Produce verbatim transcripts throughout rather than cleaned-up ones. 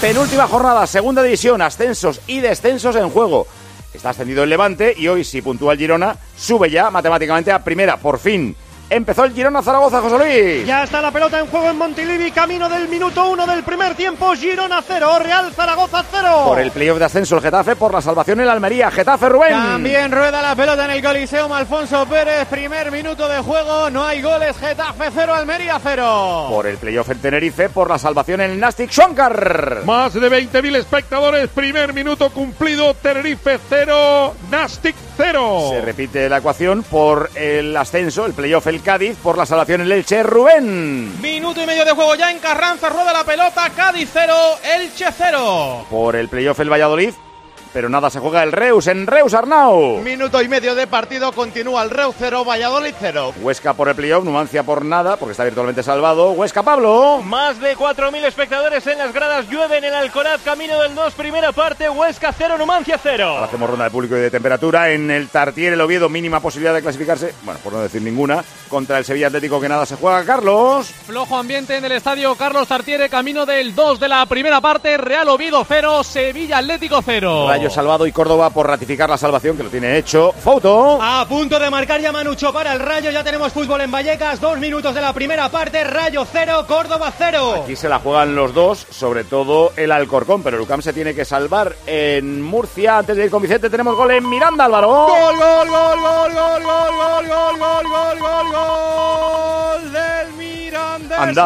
penúltima jornada, segunda división, ascensos y descensos en juego. Está ascendido el Levante y hoy, si puntúa el Girona, sube ya matemáticamente a primera, por fin. Empezó el Girona Zaragoza, José Luis. Ya está la pelota en juego en Montilivi, camino del minuto uno del primer tiempo. Girona cero, Real Zaragoza cero. Por el playoff de ascenso el Getafe, por la salvación en la Almería. Getafe, Rubén. También rueda la pelota en el Coliseum Alfonso Pérez, primer minuto de juego, no hay goles. Getafe cero, Almería cero. Por el playoff en Tenerife, por la salvación en el Nastic Xóncar. Más de veinte mil espectadores, primer minuto cumplido. Tenerife cero, Nastic cero. Se repite la ecuación por el ascenso, el playoff el Cádiz, por la salvación el Elche, Rubén. Minuto y medio de juego ya en Carranza, rueda la pelota, Cádiz cero, Elche cero. Por el playoff el Valladolid, pero nada, se juega el Reus, en Reus, Arnau. Minuto y medio de partido, continúa el Reus cero, Valladolid cero. Huesca por el playoff, Numancia por nada, porque está virtualmente salvado. Huesca, Pablo. Más de cuatro mil espectadores en las gradas, llueve en el Alcoraz, camino del dos, primera parte, Huesca cero, Numancia cero. Ahora hacemos ronda de público y de temperatura. En el Tartiere, el Oviedo, mínima posibilidad de clasificarse, bueno, por no decir ninguna, contra el Sevilla Atlético, que nada se juega, Carlos. Flojo ambiente en el estadio Carlos Tartiere, camino del dos de la primera parte, Real Oviedo cero, Sevilla Atlético cero. Rayo salvado y Córdoba por ratificar la salvación, que lo tiene hecho. Foto. A punto de marcar ya Manucho para el Rayo, ya tenemos fútbol en Vallecas, dos minutos de la primera parte, Rayo cero, Córdoba cero. Aquí se la juegan los dos, sobre todo el Alcorcón, pero el U C A M se tiene que salvar en Murcia. Antes de ir con Vicente tenemos gol en Miranda, Álvaro. Gol, gol, gol, gol, gol, gol, gol, gol, gol, gol, gol, gol del Mirandés en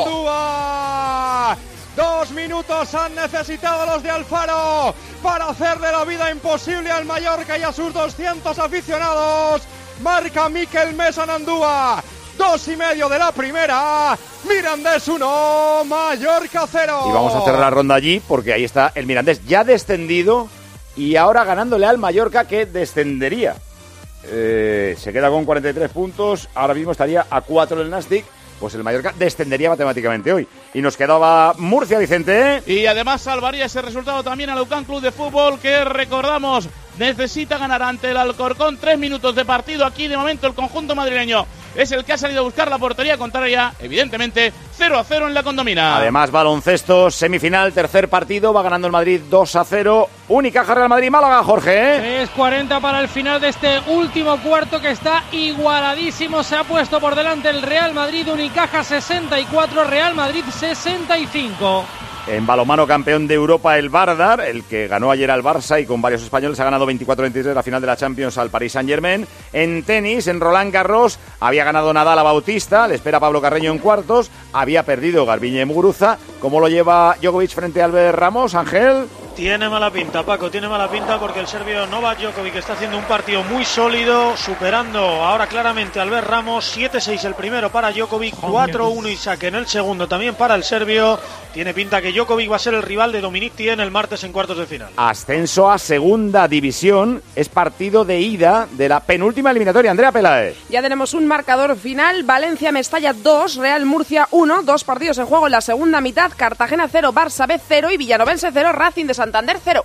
Andúa. Dos minutos han necesitado los de Alfaro para hacer de la vida imposible al Mallorca y a sus doscientos aficionados. Marca Miquel Mesa en Andúa. Dos y medio de la primera. Mirandés uno, Mallorca cero. Y vamos a hacer la ronda allí porque ahí está el Mirandés ya descendido y ahora ganándole al Mallorca, que descendería. Eh, se queda con cuarenta y tres puntos. Ahora mismo estaría a cuatro el Nastic. Pues el Mallorca descendería matemáticamente hoy. Y nos quedaba Murcia, Vicente. Y además salvaría ese resultado también al U C A M Club de Fútbol, que recordamos necesita ganar ante el Alcorcón. Tres minutos de partido. Aquí de momento el conjunto madrileño es el que ha salido a buscar la portería contraria. Evidentemente cero a cero en la Condomina. Además baloncesto, semifinal, tercer partido. Va ganando el Madrid dos a cero. Unicaja Real Madrid Málaga, Jorge. tres cuarenta para el final de este último cuarto, que está igualadísimo. Se ha puesto por delante el Real Madrid. Unicaja sesenta y cuatro, Real Madrid sesenta y cinco. En balonmano, campeón de Europa el Vardar, el que ganó ayer al Barça y con varios españoles ha ganado veinticuatro a veintitrés la final de la Champions al Paris Saint-Germain. En tenis, en Roland Garros, había ganado Nadal a Bautista, le espera Pablo Carreño en cuartos, había perdido Garbiñe Muguruza. ¿Cómo lo lleva Djokovic frente a Albert Ramos, Ángel? Tiene mala pinta, Paco, tiene mala pinta porque el serbio Novak Djokovic está haciendo un partido muy sólido, superando ahora claramente a Albert Ramos. Siete seis el primero para Djokovic, cuatro uno y saque en el segundo también para el serbio. Tiene pinta que Djokovic va a ser el rival de Dominic Thiem el martes en cuartos de final. Ascenso a segunda división, es partido de ida de la penúltima eliminatoria. Andrea Peláez. Ya tenemos un marcador final, Valencia-Mestalla dos, Real Murcia uno, dos partidos en juego en la segunda mitad, Cartagena cero, Barça B cero y Villanovense cero, Racing de Santander cero.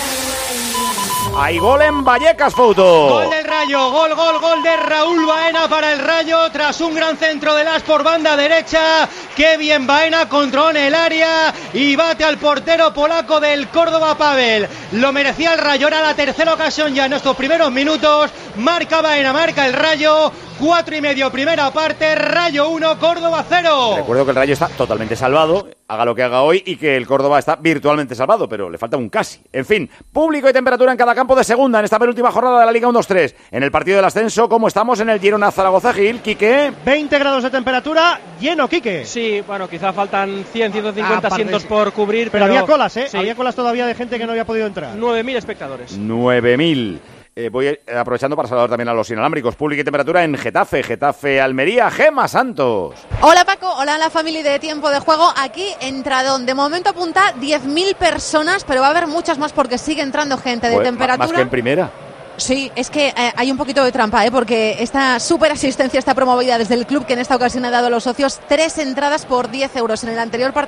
Hay gol en Vallecas, Foto. Gol del Rayo, gol, gol, gol de Raúl Baena para el Rayo tras un gran centro de Las por banda derecha. Qué bien Baena, controla el área y bate al portero polaco del Córdoba, Pavel. Lo merecía el Rayo, era la tercera ocasión ya en estos primeros minutos. Marca Baena, marca el Rayo. Cuatro y medio primera parte, Rayo uno, Córdoba cero. Recuerdo que el Rayo está totalmente salvado, haga lo que haga hoy, y que el Córdoba está virtualmente salvado, pero le falta un casi. En fin, público y temperatura en cada campo de segunda en esta penúltima jornada de la Liga uno dos tres. En el partido del ascenso, ¿cómo estamos en el Girona Zaragoza, Gil? Quique. veinte grados de temperatura, lleno, Quique. Sí, bueno, quizá faltan cien, ciento cincuenta asientos por cubrir. Pero, pero había colas, ¿eh? Sí. Había colas todavía de gente que no había podido entrar. nueve mil espectadores. nueve mil. Eh, voy aprovechando para saludar también a los inalámbricos. Público y temperatura en Getafe, Getafe, Almería, Gema Santos. Hola Paco, hola a la familia de Tiempo de Juego. Aquí entradón, de momento apunta diez mil personas, pero va a haber muchas más porque sigue entrando gente de Pues, temperatura. Más que en primera. Sí, es que eh, hay un poquito de trampa, ¿eh? Porque esta super asistencia está promovida desde el club, que en esta ocasión ha dado a los socios tres entradas por diez euros. En el anterior partido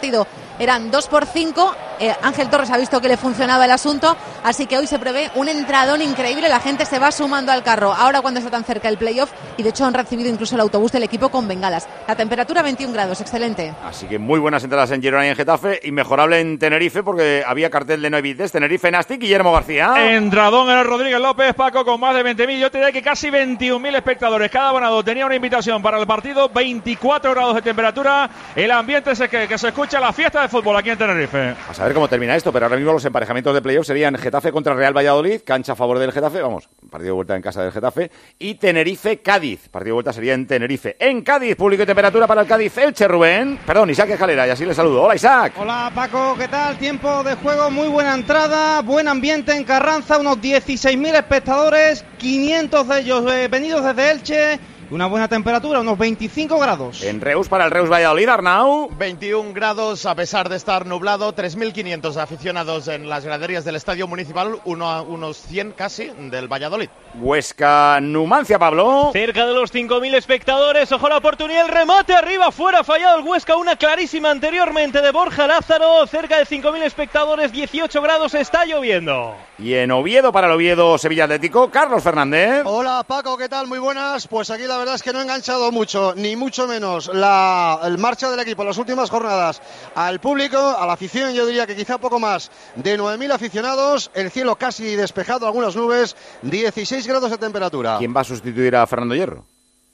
eran dos por cinco. Eh, Ángel Torres ha visto que le funcionaba el asunto, así que hoy se prevé un entradón increíble. La gente se va sumando al carro ahora cuando está tan cerca el playoff, y de hecho han recibido incluso el autobús del equipo con bengalas. La temperatura veintiún grados, excelente. Así que muy buenas entradas en Girona y en Getafe, y mejorable en Tenerife porque había cartel de no evites. Tenerife Nastic, Guillermo García. Entradón en el Rodríguez López, Paco, con más de veinte mil. Yo te diría que casi veintiún mil espectadores. Cada abonado tenía una invitación para el partido. veinticuatro grados de temperatura. El ambiente es que, que se escucha la fiesta de fútbol aquí en Tenerife. A saber cómo termina esto, pero ahora mismo los emparejamientos de playoff serían Getafe contra Real Valladolid, cancha a favor del Getafe, vamos, partido de vuelta en casa del Getafe, y Tenerife-Cádiz, partido de vuelta sería en Tenerife. En Cádiz, público y temperatura para el Cádiz, Elche, Rubén. Perdón, Isaac Escalera, y así le saludo. Hola, Isaac. Hola, Paco, ¿qué tal? Tiempo de juego, muy buena entrada, buen ambiente en Carranza, unos dieciséis mil espectadores, quinientos de ellos eh, venidos desde Elche. Una buena temperatura, unos veinticinco grados. En Reus, para el Reus Valladolid, Arnau. veintiún grados a pesar de estar nublado, tres mil quinientos aficionados en las graderías del Estadio Municipal, uno, unos cien casi del Valladolid. Huesca, Numancia, Pablo. Cerca de los cinco mil espectadores, ojo la oportunidad, el remate arriba, fuera, fallado el Huesca, una clarísima anteriormente de Borja Lázaro, cerca de cinco mil espectadores, dieciocho grados, está lloviendo. Y en Oviedo, para el Oviedo Sevilla Atlético, Carlos Fernández. Hola, Paco, ¿qué tal? Muy buenas. Pues aquí la verdad es que no ha enganchado mucho, ni mucho menos la el marcha del equipo en las últimas jornadas al público, a la afición. Yo diría que quizá poco más de nueve mil aficionados, el cielo casi despejado, algunas nubes, dieciséis grados de temperatura. ¿Quién va a sustituir a Fernando Hierro?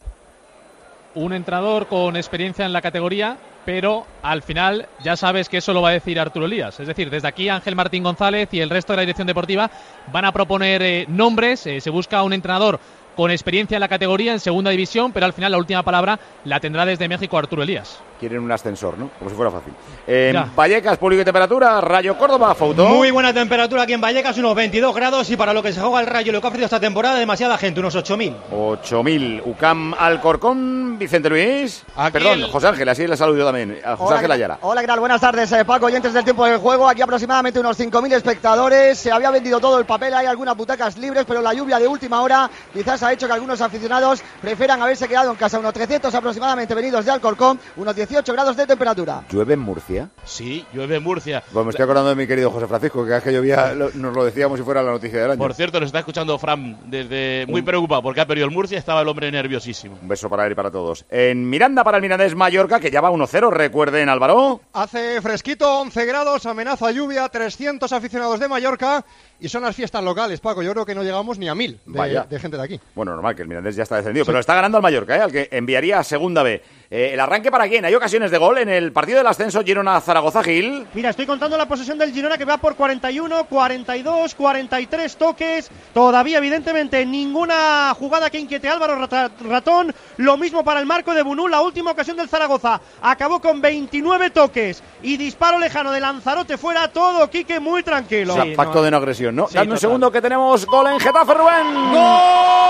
Un entrenador con experiencia en la categoría, pero al final ya sabes que eso lo va a decir Arturo Elías. Es decir, desde aquí Ángel Martín González y el resto de la dirección deportiva van a proponer eh, nombres. Eh, se busca un entrenador con experiencia en la categoría, en segunda división, pero al final la última palabra la tendrá desde México Arturo Elías. Quieren un ascensor, ¿no? Como si fuera fácil. En eh, Vallecas, público y temperatura, Rayo Córdoba, Foutó. Muy buena temperatura aquí en Vallecas, unos veintidós grados, y para lo que se juega el Rayo, lo que ha ofrecido esta temporada, demasiada gente, unos ocho mil. ocho mil. U C A M Alcorcón, Vicente Luis. Aquí Perdón, el... José Ángel, así le saludo yo también. A José Hola, Ángel Ayala. Hola, ¿qué tal? Buenas tardes, eh, Paco, oyentes del tiempo del juego. Aquí aproximadamente unos cinco mil espectadores. Se había vendido todo el papel, hay algunas butacas libres, pero la lluvia de última hora quizás ha hecho que algunos aficionados prefieran haberse quedado en casa. Unos trescientos aproximadamente venidos de Alcorcón, unos dieciocho grados de temperatura. ¿Llueve en Murcia? Sí, llueve en Murcia. Pues me estoy acordando de mi querido José Francisco, que cada vez que llovía lo, nos lo decíamos si fuera la noticia del año. Por cierto, nos está escuchando Fran desde muy preocupado porque ha perdido el Murcia, estaba el hombre nerviosísimo. Un beso para él y para todos. En Miranda, para el Mirandés Mallorca, que ya va uno cero, recuerden, Álvaro. Hace fresquito, once grados, amenaza lluvia, trescientos aficionados de Mallorca. Y son las fiestas locales, Paco. Yo creo que no llegamos ni a mil de, de gente de aquí. Bueno, normal, que el Mirandés ya está descendido. Sí. Pero está ganando al Mallorca, ¿eh? Al que enviaría a Segunda B. Eh, ¿El arranque para quién? ¿Hay ocasiones de gol en el partido del ascenso Girona-Zaragoza, Gil? Mira, estoy contando la posesión del Girona, que va por cuarenta y uno, cuarenta y dos, cuarenta y tres toques. Todavía, evidentemente, ninguna jugada que inquiete a Álvaro Ratón. Lo mismo para el marco de Bunú. La última ocasión del Zaragoza acabó con veintinueve toques y disparo lejano de Lanzarote fuera. Todo, Quique, muy tranquilo. O sea, pacto no, de no agresión, ¿no? Sí, Dame un segundo que tenemos gol en Getafe, Rubén. ¡Gol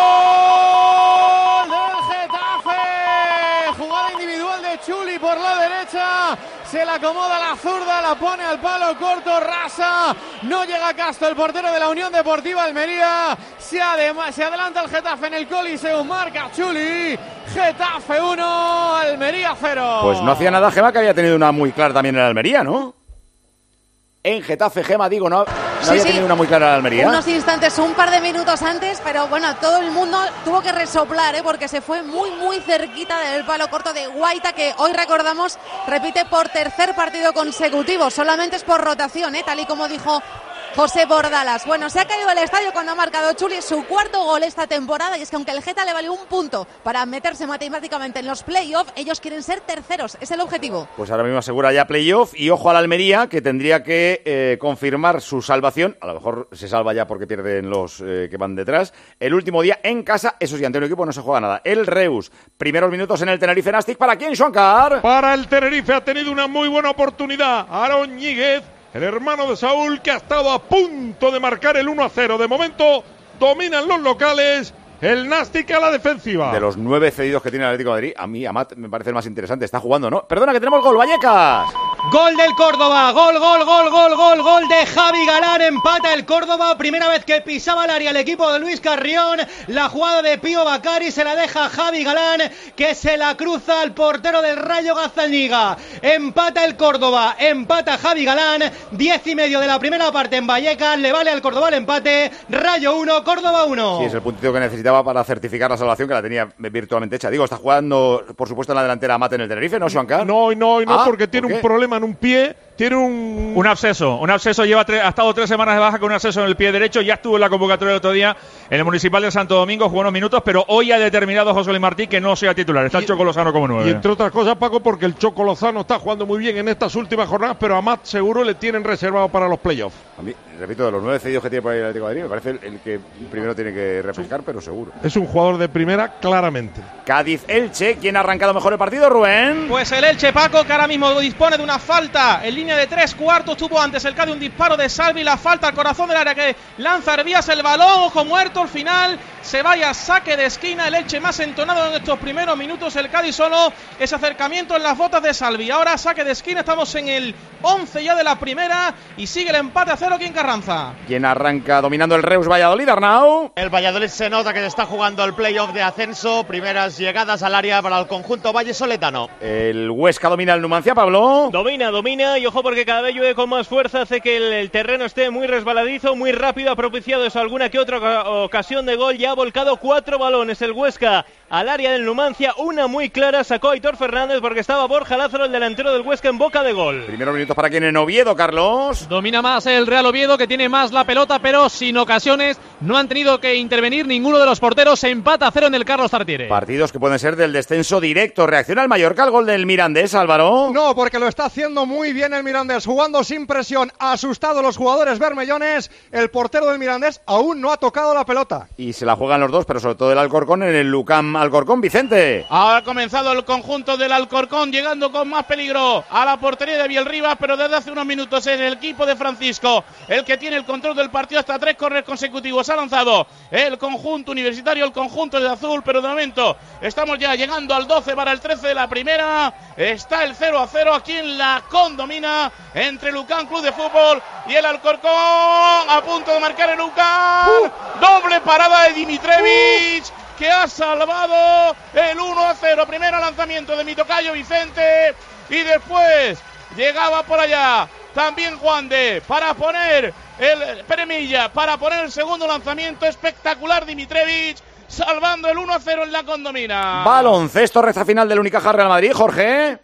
del Getafe! Jugada individual de Chuli por la derecha. Se la acomoda la zurda, la pone al palo corto, rasa. No llega Castro, el portero de la Unión Deportiva Almería. Se, adema, se adelanta el Getafe en el Coliseum. Marca Chuli. Getafe uno, Almería cero. Pues no hacía nada Gema, que había tenido una muy clara también en Almería, ¿no? En Getafe, Gema, digo, no, no sí, había sí. tenido una muy clara en Almería. Unos instantes, un par de minutos antes, pero bueno, todo el mundo tuvo que resoplar, ¿eh? Porque se fue muy, muy cerquita del palo corto de Guaita, que hoy recordamos repite por tercer partido consecutivo. Solamente es por rotación, ¿eh? Tal y como dijo José Bordalas. Bueno, se ha caído el estadio cuando ha marcado Chuli su cuarto gol esta temporada, y es que aunque el Geta le valió un punto para meterse matemáticamente en los playoffs, ellos quieren ser terceros, es el objetivo. Pues ahora mismo asegura ya playoff, y ojo a la Almería, que tendría que eh, confirmar su salvación. A lo mejor se salva ya porque pierden los eh, que van detrás. El último día en casa, eso sí, ante un equipo no se juega nada. El Reus, primeros minutos en el Tenerife Nastic. ¿Para quién, Xuancar? Para el Tenerife, ha tenido una muy buena oportunidad Aarón Ñíguez, el hermano de Saúl, que ha estado a punto de marcar el uno a cero. De momento dominan los locales, el Nastic a la defensiva. De los nueve cedidos que tiene el Atlético de Madrid, a mí Amat me parece el más interesante. Está jugando, ¿no? Perdona, que tenemos gol, Vallecas. Gol del Córdoba, gol, gol, gol, gol, gol, gol de Javi Galán, empata el Córdoba, primera vez que pisaba el área el equipo de Luis Carrión, la jugada de Pío Bacari se la deja Javi Galán, que se la cruza al portero del Rayo Gazzaniga, empata el Córdoba, empata Javi Galán, diez y medio de la primera parte en Vallecas, le vale al Córdoba el empate, Rayo uno, Córdoba uno. Sí, es el puntito que necesitaba para certificar la salvación, que la tenía virtualmente hecha. Digo, está jugando, por supuesto, en la delantera Mate en el Tenerife, ¿no, Juan Carlos? No, no, no, ah, porque tiene un problema en un pie, tiene un... Un absceso, un absceso, lleva tre- ha estado tres semanas de baja con un absceso en el pie derecho, ya estuvo en la convocatoria el otro día en el Municipal de Santo Domingo, jugó unos minutos, pero hoy ha determinado José Luis Martí que no sea titular, está y, el Choco Lozano como nueve. Y entre otras cosas, Paco, porque el Choco Lozano está jugando muy bien en estas últimas jornadas, pero a Matt seguro le tienen reservado para los playoffs. A mí, repito, de los nueve cedidos que tiene por ahí el Atlético de Madrid, me parece el, el que primero tiene que refrescar, pero seguro. Es un jugador de primera, claramente. Cádiz-Elche, ¿quién ha arrancado mejor el partido, Rubén? Pues el Elche, Paco, que ahora mismo dispone de una falta en línea de tres cuartos. Tuvo antes el Cádiz un disparo de Salvi, la falta al corazón del área que lanza Hervías el balón, ojo muerto, al final se vaya saque de esquina. El Elche más entonado en estos primeros minutos, el Cádiz solo ese acercamiento en las botas de Salvi. Ahora saque de esquina, estamos en el once ya de la primera y sigue el empate a cero aquí en Carranza. ¿Quién arranca dominando el Reus Valladolid, Arnau? El Valladolid se nota que se está jugando el playoff de ascenso, primeras llegadas al área para el conjunto vallesoletano. El Huesca domina el Numancia, Pablo. Domina, domina y ojo porque cada vez llueve con más fuerza, hace que el, el terreno esté muy resbaladizo, muy rápido, ha propiciado eso alguna que otra ocasión de gol, ya ha volcado cuatro balones el Huesca al área del Numancia, una muy clara sacó Aitor Fernández porque estaba Borja Lázaro, el delantero del Huesca, en boca de gol. Primeros minutos para quien en Oviedo, Carlos. Domina más el Real Oviedo, que tiene más la pelota, pero sin ocasiones, no han tenido que intervenir ninguno de los porteros, se empata a cero en el Carlos Tartiere. Partidos que pueden ser del descenso directo. ¿Reacciona el Mallorca al gol del Mirandés, Álvaro? No, porque lo está haciendo muy bien el Mirandés, jugando sin presión, asustado los jugadores bermellones, el portero del Mirandés aún no ha tocado la pelota. Y se la juegan los dos, pero sobre todo el Alcorcón en el Lucam Alcorcón, Vicente. Ahora ha comenzado el conjunto del Alcorcón, llegando con más peligro a la portería de Vielrivas, pero desde hace unos minutos es el equipo de Francisco el que tiene el control del partido, hasta tres corners consecutivos ha lanzado el conjunto universitario, el conjunto de azul, pero de momento estamos ya llegando al doce para el trece de la primera, está el cero a cero aquí en la Condomina entre Lucán Club de Fútbol y el Alcorcón, a punto de marcar el Lucán, uh. doble parada de Dimitrevich, que ha salvado el uno a cero. Primero lanzamiento de mi tocayo Vicente y después llegaba por allá también Juan de para poner el Peremilla, para poner el segundo lanzamiento espectacular. Dimitrevich salvando el uno a cero en la Condomina. Baloncesto, recta final del Unicaja Real Madrid, Jorge.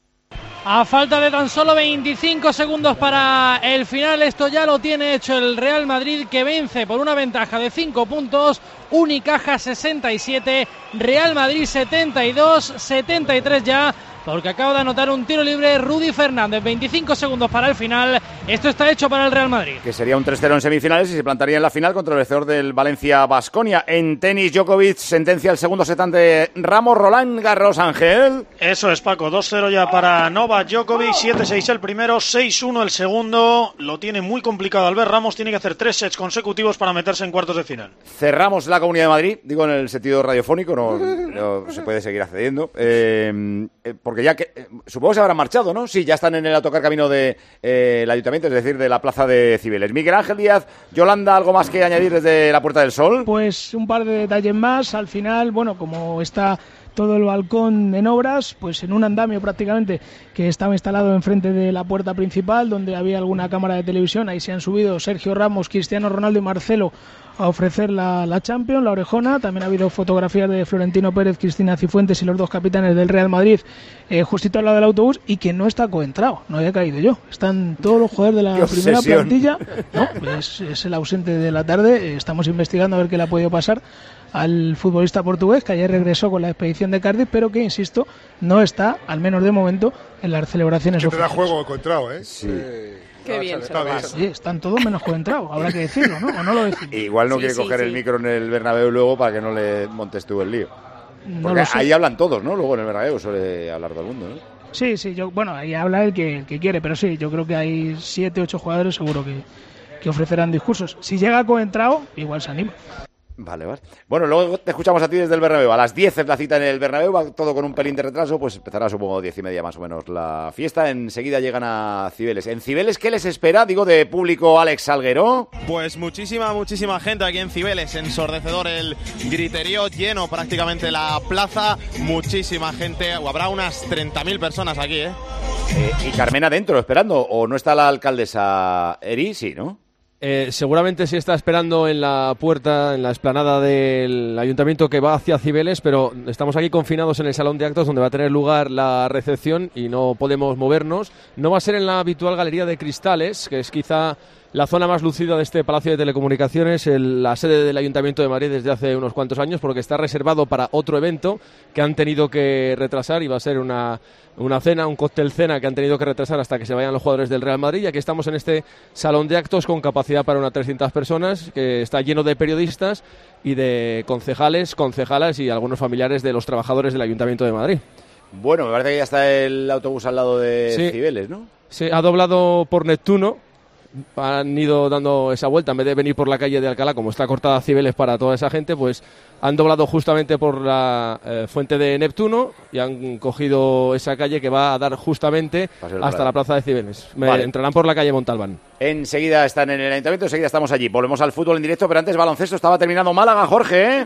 A falta de tan solo veinticinco segundos para el final, esto ya lo tiene hecho el Real Madrid, que vence por una ventaja de cinco puntos, Unicaja sesenta y siete, Real Madrid setenta y dos, setenta y tres ya, porque acaba de anotar un tiro libre Rudy Fernández, veinticinco segundos para el final, esto está hecho para el Real Madrid. Que sería un tres cero en semifinales y se plantaría en la final contra el vencedor del Valencia-Baskonia. En tenis, Djokovic sentencia el segundo setante de Ramos, Roland Garros, Ángel. Eso es, Paco, dos cero ya para Novak Djokovic, siete seis el primero, seis uno el segundo, lo tiene muy complicado Albert Ramos, tiene que hacer tres sets consecutivos para meterse en cuartos de final. Cerramos la Comunidad de Madrid, digo en el sentido radiofónico, no, no se puede seguir accediendo, eh, porque ya que, eh, supongo que se habrán marchado, ¿no? Sí, ya están en el autocar camino del de, eh, Ayuntamiento, es decir, de la Plaza de Cibeles. Miguel Ángel Díaz, Yolanda, ¿algo más que añadir desde la Puerta del Sol? Pues un par de detalles más, al final, bueno, como está todo el balcón en obras, pues en un andamio prácticamente que estaba instalado enfrente de la puerta principal, donde había alguna cámara de televisión, ahí se han subido Sergio Ramos, Cristiano Ronaldo y Marcelo a ofrecer la, la Champions, la orejona. También ha habido fotografías de Florentino Pérez, Cristina Cifuentes y los dos capitanes del Real Madrid eh, justito al lado del autobús, y que no está coentrado, no había caído yo. Están todos los jugadores de la primera plantilla, no, es, es el ausente de la tarde, estamos investigando a ver qué le ha podido pasar al futbolista portugués, que ayer regresó con la expedición de Cardiff, pero que, insisto, no está, al menos de momento, en las celebraciones que oficiales. Que te da juego encontrado, ¿eh? Sí. Eh, Qué bien, está bien. Sí, están todos menos coentrados, habrá que decirlo, ¿no? ¿O no lo decimos? Igual no Sí, quiere sí, coger sí. el micro en el Bernabéu luego para que no le montes tú el lío. No Porque lo sé. ahí hablan todos, ¿no? Luego en el Bernabéu suele hablar todo el mundo, ¿no? Sí, sí, yo, bueno, ahí habla el que, el que quiere, pero sí, yo creo que hay siete, ocho jugadores seguro que, que ofrecerán discursos. Si llega coentrado, igual se anima. Vale, vale. Bueno, luego te escuchamos a ti desde el Bernabéu. A las diez es la cita en el Bernabéu, va todo con un pelín de retraso, pues empezará supongo diez y media más o menos la fiesta. Enseguida llegan a Cibeles. ¿En Cibeles qué les espera? Digo, de público, Alex Salguero. Pues muchísima, muchísima gente aquí en Cibeles, ensordecedor el griterío, lleno prácticamente la plaza, muchísima gente, o habrá unas treinta mil personas aquí, ¿eh? eh ¿Y Carmen adentro esperando? ¿O no está la alcaldesa Eri? Sí, ¿no? Eh, seguramente sí está esperando en la puerta, en la explanada del ayuntamiento que va hacia Cibeles, pero estamos aquí confinados en el salón de actos donde va a tener lugar la recepción y no podemos movernos. No va a ser en la habitual galería de cristales, que es quizá la zona más lucida de este Palacio de Telecomunicaciones, el, la sede del Ayuntamiento de Madrid desde hace unos cuantos años, porque está reservado para otro evento que han tenido que retrasar y va a ser una, una cena, un cóctel cena que han tenido que retrasar hasta que se vayan los jugadores del Real Madrid. Y aquí estamos en este salón de actos con capacidad para unas trescientas personas, que está lleno de periodistas y de concejales, concejalas y algunos familiares de los trabajadores del Ayuntamiento de Madrid. Bueno, me parece que ya está el autobús al lado de sí, Cibeles, ¿no? Sí, ha doblado por Neptuno. Han ido dando esa vuelta, en vez de venir por la calle de Alcalá, como está cortada Cibeles para toda esa gente, pues han doblado justamente por la eh, fuente de Neptuno y han cogido esa calle que va a dar justamente hasta la plaza de Cibeles. Me vale. Entrarán por la calle Montalbán. Enseguida están en el ayuntamiento, enseguida estamos allí. Volvemos al fútbol en directo, pero antes baloncesto. Estaba terminando Málaga, Jorge, ¿eh?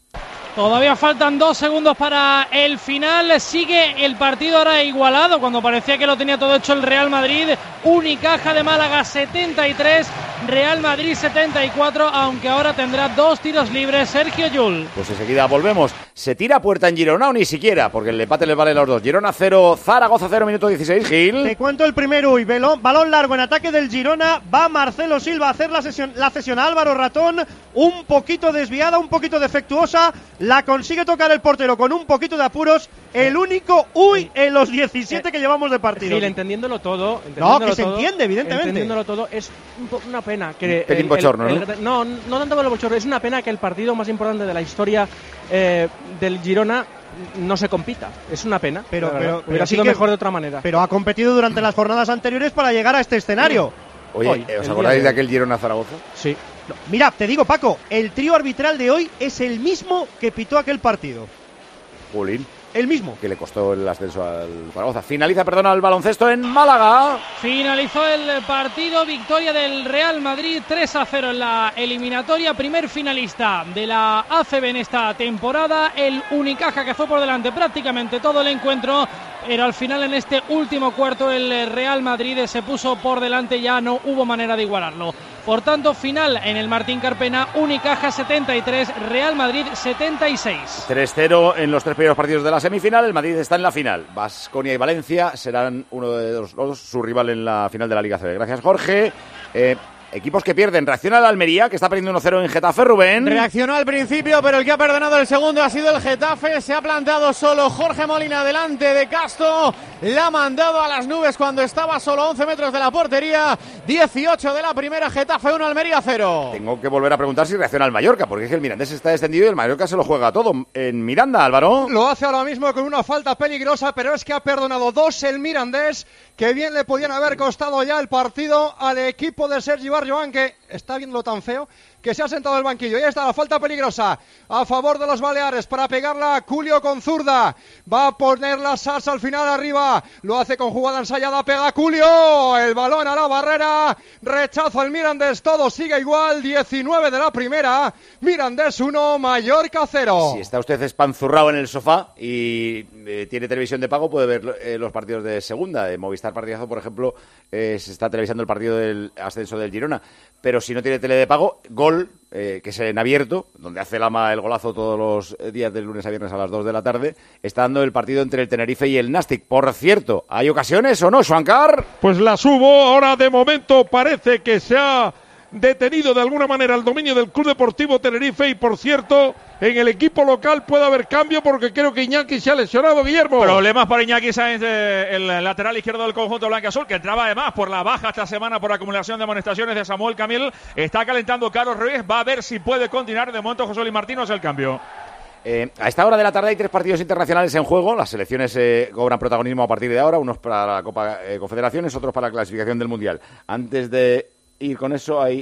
Todavía faltan dos segundos para el final. Sigue el partido ahora igualado cuando parecía que lo tenía todo hecho el Real Madrid. Unicaja de Málaga setenta y tres, Real Madrid setenta y cuatro, aunque ahora tendrá dos tiros libres Sergio Llull. Pues enseguida volvemos. ¿Se tira a puerta en Girona o ni siquiera? Porque el empate les vale los dos. Girona cero, Zaragoza cero, minuto dieciséis, Gil. Te cuento el primero y balón, balón largo en ataque del Girona. Va Marcelo Silva a hacer la, sesión, la cesión a Álvaro Ratón. Un poquito desviada, un poquito defectuosa. La consigue tocar el portero con un poquito de apuros. El único uy en los diecisiete que llevamos de partido. Gil, entendiéndolo todo. Entendiéndolo no, que se todo, entiende, evidentemente. Entendiéndolo todo, es un, una pena que. El, el bochorno, el, el, el, ¿no? No, no tanto por el bochorno, es una pena que el partido más importante de la historia eh, del Girona no se compita. Es una pena. Pero, pero, pero hubiera sido sí mejor de otra manera. Pero ha competido durante las jornadas anteriores para llegar a este escenario. Oye, hoy, ¿os acordáis de, de aquel Girona-Zaragoza? Sí. No, mira, te digo, Paco, el trío arbitral de hoy es el mismo que pitó aquel partido. Jolín. El mismo. Que le costó el ascenso al Zaragoza. Finaliza, perdona, el baloncesto en Málaga. Finalizó el partido, victoria del Real Madrid tres a cero en la eliminatoria. Primer finalista de la A C B en esta temporada. El Unicaja, que fue por delante prácticamente todo el encuentro. Pero al final, en este último cuarto, el Real Madrid se puso por delante. Ya no hubo manera de igualarlo. Por tanto, final en el Martín Carpena, Unicaja setenta y tres, Real Madrid setenta y seis. tres cero en los tres primeros partidos de la semifinal. El Madrid está en la final. Baskonia y Valencia serán uno de los dos su rival en la final de la Liga C B. Gracias, Jorge. Eh, Equipos que pierden. Reacciona el Almería, que está perdiendo uno cero en Getafe, Rubén. Reaccionó al principio, pero el que ha perdonado el segundo ha sido el Getafe. Se ha plantado solo Jorge Molina delante de Castro. La ha mandado a las nubes cuando estaba solo a once metros de la portería. dieciocho de la primera, Getafe uno, Almería cero. Tengo que volver a preguntar si reacciona el Mallorca, porque es que el Mirandés está descendido y el Mallorca se lo juega todo. En Miranda, Álvaro. Lo hace ahora mismo con una falta peligrosa, pero es que ha perdonado dos el Mirandés, que bien le podían haber costado ya el partido al equipo de Sergi Barjoan, que está viéndolo tan feo que se ha sentado en el banquillo. Y ahí está la falta peligrosa a favor de los Baleares para pegarla a Julio con zurda. Va a poner la salsa al final arriba. Lo hace con jugada ensayada. Pega Julio. El balón a la barrera. Rechazo al Mirandés. Todo sigue igual. diecinueve de la primera. Mirandés uno, Mallorca cero. Si está usted espanzurrado en el sofá y eh, tiene televisión de pago, puede ver eh, los partidos de segunda. De Movistar Partidazo, por ejemplo, eh, se está televisando el partido del ascenso del Girona. Pero si no tiene tele de pago, Gol, eh, que es en abierto, donde hace Lama el golazo todos los días de lunes a viernes a las dos de la tarde, está dando el partido entre el Tenerife y el Nastic. Por cierto, ¿hay ocasiones o no, Xuancar? Pues las hubo. Ahora de momento parece que se ha detenido de alguna manera el dominio del Club Deportivo Tenerife. Y por cierto, en el equipo local puede haber cambio, porque creo que Iñaki se ha lesionado, Guillermo. Problemas para Iñaki Sáenz, eh, el lateral izquierdo del conjunto blanca-azul, que entraba además por la baja esta semana por acumulación de amonestaciones de Samuel Camil. Está calentando Carlos Ruiz, va a ver si puede continuar. De momento José Luis Martín es el cambio. Eh, a esta hora de la tarde hay tres partidos internacionales en juego. Las selecciones eh, cobran protagonismo a partir de ahora, unos para la Copa eh, Confederaciones, otros para la clasificación del Mundial. Antes de ir con eso, hay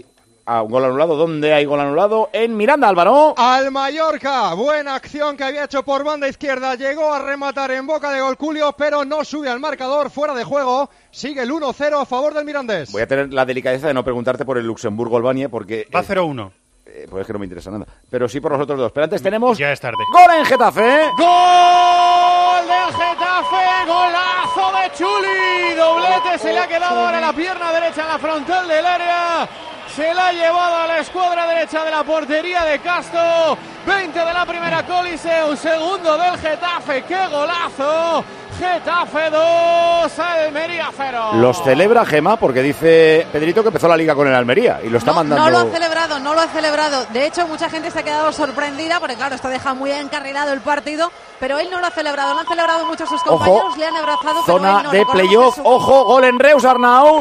a un gol anulado. ¿Dónde hay gol anulado? En Miranda, Álvaro. Al Mallorca, buena acción que había hecho por banda izquierda, llegó a rematar en boca de gol Julio, pero no sube al marcador, fuera de juego, sigue el uno cero a favor del Mirandés. Voy a tener la delicadeza de no preguntarte por el Luxemburgo-Albania, porque... Va cero uno. Eh, pues es que no me interesa nada, pero sí por los otros dos. Pero antes tenemos... Ya es tarde. ¡Gol en Getafe! ¡Gol del Getafe! ¡Golazo de Chuli! Doblete, se le ha quedado ahora la pierna derecha en la frontal del área. Se la ha llevado a la escuadra derecha de la portería de Castro. veinte de la primera Coliseum, segundo del Getafe. ¡Qué golazo! Getafe dos, Almería cero. Los celebra Gema porque dice Pedrito que empezó la liga con el Almería y lo está no, mandando. No lo ha celebrado, no lo ha celebrado. De hecho, mucha gente se ha quedado sorprendida porque, claro, esto deja muy encarrilado el partido. Pero él no lo ha celebrado, lo han celebrado muchos sus compañeros, Ojo, le han abrazado. Zona pero él no. de playoff, su... ojo, gol en Reus, Arnau.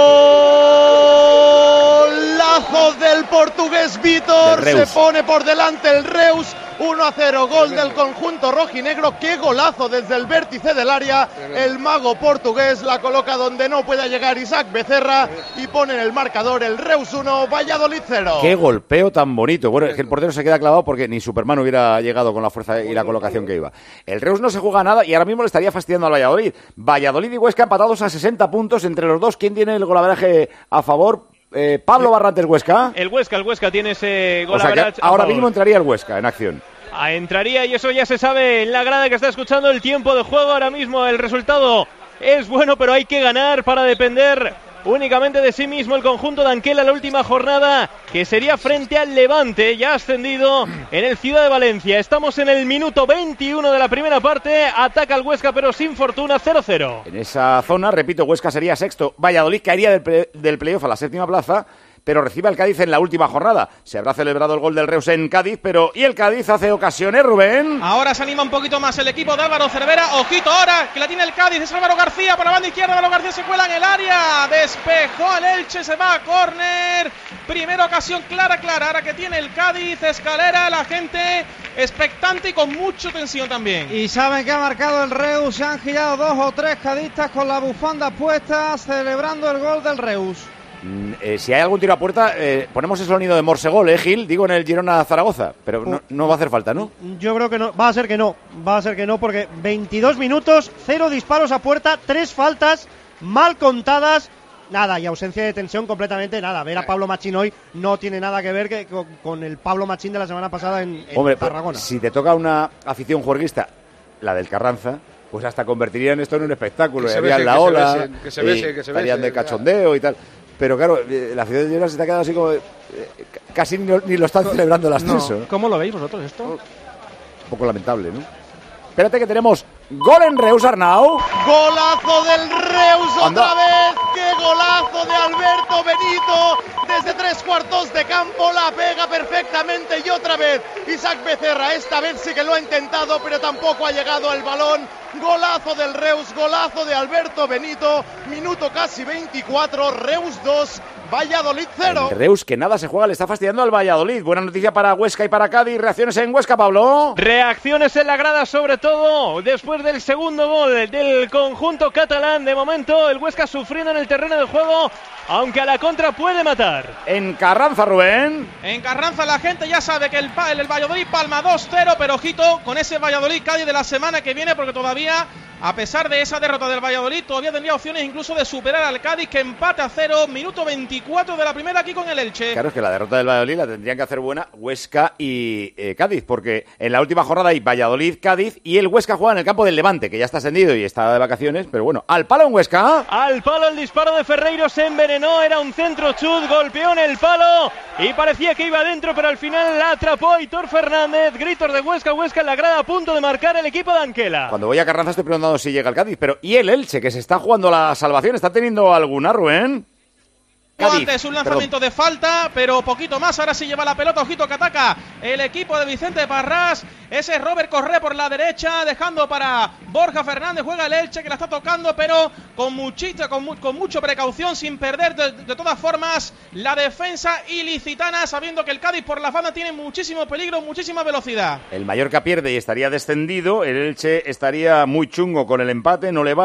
Golazo del portugués Vítor, se pone por delante el Reus. uno a cero, gol del conjunto rojinegro. Qué golazo desde el vértice del área. El mago portugués la coloca donde no pueda llegar Isaac Becerra y pone en el marcador el Reus uno, Valladolid cero. Qué golpeo tan bonito. Bueno, es que el portero se queda clavado porque ni Superman hubiera llegado con la fuerza y la colocación que iba. El Reus no se juega nada y ahora mismo le estaría fastidiando al Valladolid. Valladolid y Huesca empatados a sesenta puntos entre los dos. ¿Quién tiene el golaveraje a favor? Eh, Pablo Barrantes, Huesca. El Huesca, el Huesca tiene ese gol. O sea, que ahora mismo entraría el Huesca en acción. Ah, entraría y eso ya se sabe en la grada que está escuchando el tiempo de juego. Ahora mismo el resultado es bueno, pero hay que ganar para depender únicamente de sí mismo el conjunto de Anquela la última jornada, que sería frente al Levante, ya ascendido en el Ciudad de Valencia. Estamos en el minuto veintiuno de la primera parte, ataca el Huesca pero sin fortuna, cero cero. En esa zona, repito, Huesca sería sexto, Valladolid caería del, play- del playoff a la séptima plaza, pero recibe al Cádiz en la última jornada. Se habrá celebrado el gol del Reus en Cádiz, pero ¿y el Cádiz hace ocasiones, Rubén? Ahora se anima un poquito más el equipo de Álvaro Cervera. Ojito ahora, que la tiene el Cádiz, es Álvaro García por la banda izquierda. Álvaro García se cuela en el área, despejó el Elche, se va a córner. Primera ocasión clara, clara, ahora que tiene el Cádiz. Escalera, la gente expectante y con mucha tensión también. Y saben que ha marcado el Reus, se han girado dos o tres cadistas con la bufanda puesta, celebrando el gol del Reus. Eh, si hay algún tiro a puerta, eh, ponemos el sonido de Morsegol, ¿eh, Gil? Digo en el Girona-Zaragoza, pero no, no va a hacer falta, ¿no? Yo creo que no, va a ser que no, va a ser que no, porque veintidós minutos, cero disparos a puerta, tres faltas mal contadas, nada, y ausencia de tensión completamente, nada. Ver a Pablo Machín hoy no tiene nada que ver que, con, con el Pablo Machín de la semana pasada en, en Hombre, Tarragona. Si te toca una afición juerguista, la del Carranza, pues hasta convertirían esto en un espectáculo. Que se Habían bese, la que se ola, besen, que se bese, que se estarían bese, de cachondeo y tal. Pero claro, la ciudad de Girona se te ha quedado así como... Eh, casi ni, ni lo están celebrando el ascenso. No. ¿Cómo lo veis vosotros esto? Un poco lamentable, ¿no? Espérate que tenemos gol en Reus, Arnau. Golazo del Reus Anda. otra vez. ¡Qué golazo de Alberto Benito! Desde tres cuartos de campo la pega perfectamente y otra vez Isaac Becerra. Esta vez sí que lo ha intentado, pero tampoco ha llegado al balón. Golazo del Reus, golazo de Alberto Benito. Minuto casi veinticuatro, Reus dos, Valladolid cero. El Reus, que nada se juega, le está fastidiando al Valladolid. Buena noticia para Huesca y para Cádiz. Reacciones en Huesca, Pablo. Reacciones en la grada, sobre todo después del segundo gol del conjunto catalán. De momento, el Huesca sufriendo en el terreno de juego, aunque a la contra puede matar. En Carranza, Rubén. En Carranza la gente ya sabe que el, el, el Valladolid palma dos cero, pero ojito con ese Valladolid-Cádiz de la semana que viene, porque todavía, a pesar de esa derrota del Valladolid, todavía tendría opciones incluso de superar al Cádiz, que empate a cero, minuto veinticuatro de la primera aquí con el Elche. Claro, es que la derrota del Valladolid la tendrían que hacer buena Huesca y eh, Cádiz, porque en la última jornada hay Valladolid-Cádiz y el Huesca juega en el campo del Levante, que ya está ascendido y está de vacaciones, pero bueno, al palo en Huesca. Al palo el disparo de Ferreiro, se envenenó, era un centro chut, golpeó en el palo y parecía que iba adentro, pero al final la atrapó Aitor Fernández. Gritos de Huesca, Huesca en la grada, a punto de marcar el equipo de Anquela. Cuando voy a Carranza estoy preguntando si llega el Cádiz, pero ¿y el Elche, que se está jugando la salvación? ¿Está teniendo alguna, Rubén? Cádiz. Antes un lanzamiento Perdón. de falta, pero poquito más. Ahora sí lleva la pelota, ojito que ataca el equipo de Vicente Parrás. Ese es Robert Correa por la derecha, dejando para Borja Fernández. Juega el Elche, que la está tocando, pero con muchita, con, mu con mucha precaución, sin perder de, de todas formas la defensa ilicitana, sabiendo que el Cádiz por la banda tiene muchísimo peligro, muchísima velocidad. El Mallorca pierde y estaría descendido. El Elche estaría muy chungo con el empate, no le vale,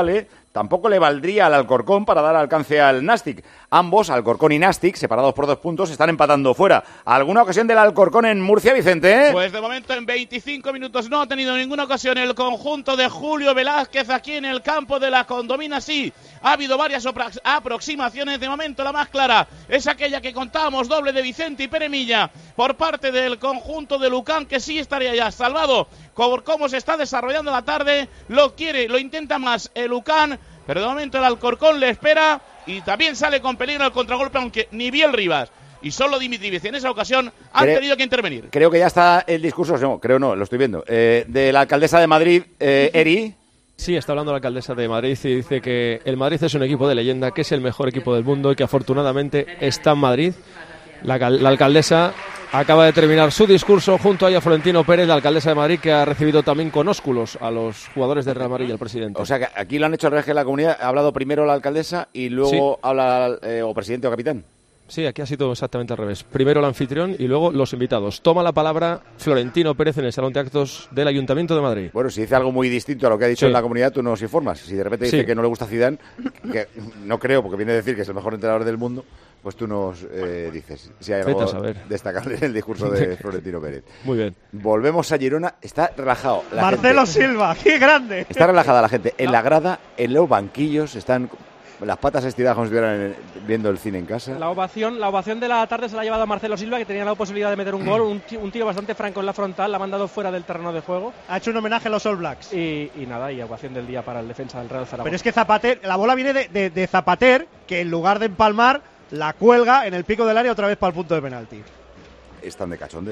tampoco le valdría al Alcorcón para dar alcance al Nastic. Ambos, Alcorcón y Nastic, separados por dos puntos, están empatando fuera. ¿Alguna ocasión del Alcorcón en Murcia, Vicente? Pues de momento en veinticinco minutos no ha tenido ninguna ocasión el conjunto de Julio Velázquez aquí en el campo de la Condomina. Sí, ha habido varias aproximaciones. De momento la más clara es aquella que contábamos, doble de Vicente y Peremilla por parte del conjunto de Lucan, que sí estaría ya salvado por cómo se está desarrollando la tarde. Lo quiere, lo intenta más el Lucan, pero de momento el Alcorcón le espera y también sale con peligro el contragolpe, aunque ni Biel Rivas y solo Dimitri Vici en esa ocasión han creo, tenido que intervenir. Creo que ya está el discurso, no, creo no, lo estoy viendo, eh, de la alcaldesa de Madrid, eh, Eri. Sí, está hablando la alcaldesa de Madrid y dice que el Madrid es un equipo de leyenda, que es el mejor equipo del mundo y que afortunadamente está en Madrid. La, la alcaldesa acaba de terminar su discurso junto a ella Florentino Pérez, la alcaldesa de Madrid, que ha recibido también con ósculos a los jugadores del Real Madrid y al presidente. O sea que aquí lo han hecho al revés que la comunidad, ha hablado primero la alcaldesa y luego sí. habla eh, o presidente o capitán. Sí, aquí ha sido exactamente al revés. Primero el anfitrión y luego los invitados. Toma la palabra Florentino Pérez en el Salón de Actos del Ayuntamiento de Madrid. Bueno, si dice algo muy distinto a lo que ha dicho sí. en la comunidad, tú nos informas. Si de repente dice sí. que no le gusta Zidane, que no creo, porque viene a decir que es el mejor entrenador del mundo, pues tú nos eh, dices si hay algo destacable en el discurso de Florentino Pérez. Muy bien. Volvemos a Girona. Está relajado la Marcelo gente. Silva, qué grande. Está relajada la gente. En la grada, en los banquillos, están las patas estiradas como si estuvieran viendo el cine en casa. La ovación, la ovación de la tarde se la ha llevado a Marcelo Silva, que tenía la posibilidad de meter un gol, un, un tiro bastante franco en la frontal, la ha mandado fuera del terreno de juego. Ha hecho un homenaje a los All Blacks. Y, y nada, y ovación del día para el defensa del Real Zaragoza. Pero es que Zapater, la bola viene de, de, de Zapater, que en lugar de empalmar, la cuelga en el pico del área otra vez para el punto de penalti. Están de cachondeo.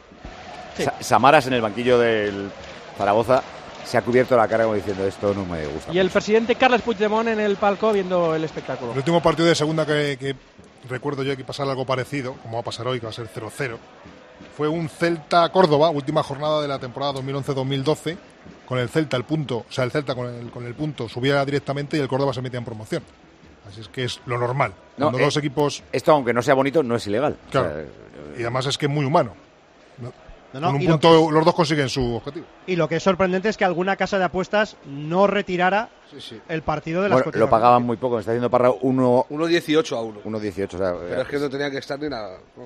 Sí. Sa Samaras en el banquillo del Zaragoza se ha cubierto la cara como diciendo esto no me gusta. Y el presidente Carles Puigdemont en el palco viendo el espectáculo. El último partido de segunda que, que recuerdo yo que pasara algo parecido, como va a pasar hoy, que va a ser cero cero, fue un Celta-Córdoba, última jornada de la temporada dos mil once dos mil doce, con el Celta el punto, o sea, el Celta con el, con el punto subía directamente y el Córdoba se metía en promoción. Así es que es lo normal. No, Cuando eh, dos equipos... Esto, aunque no sea bonito, no es ilegal. Claro. O sea, y además es que es muy humano. No, no, no, con un y punto lo que, los dos consiguen su objetivo. Y lo que es sorprendente es que alguna casa de apuestas no retirara sí, sí. el partido de las bueno, cotizaciones. Lo pagaban muy poco. Me está haciendo Parra uno... uno dieciocho a uno. uno dieciocho, o sea, pero es que no tenía que estar ni nada. No.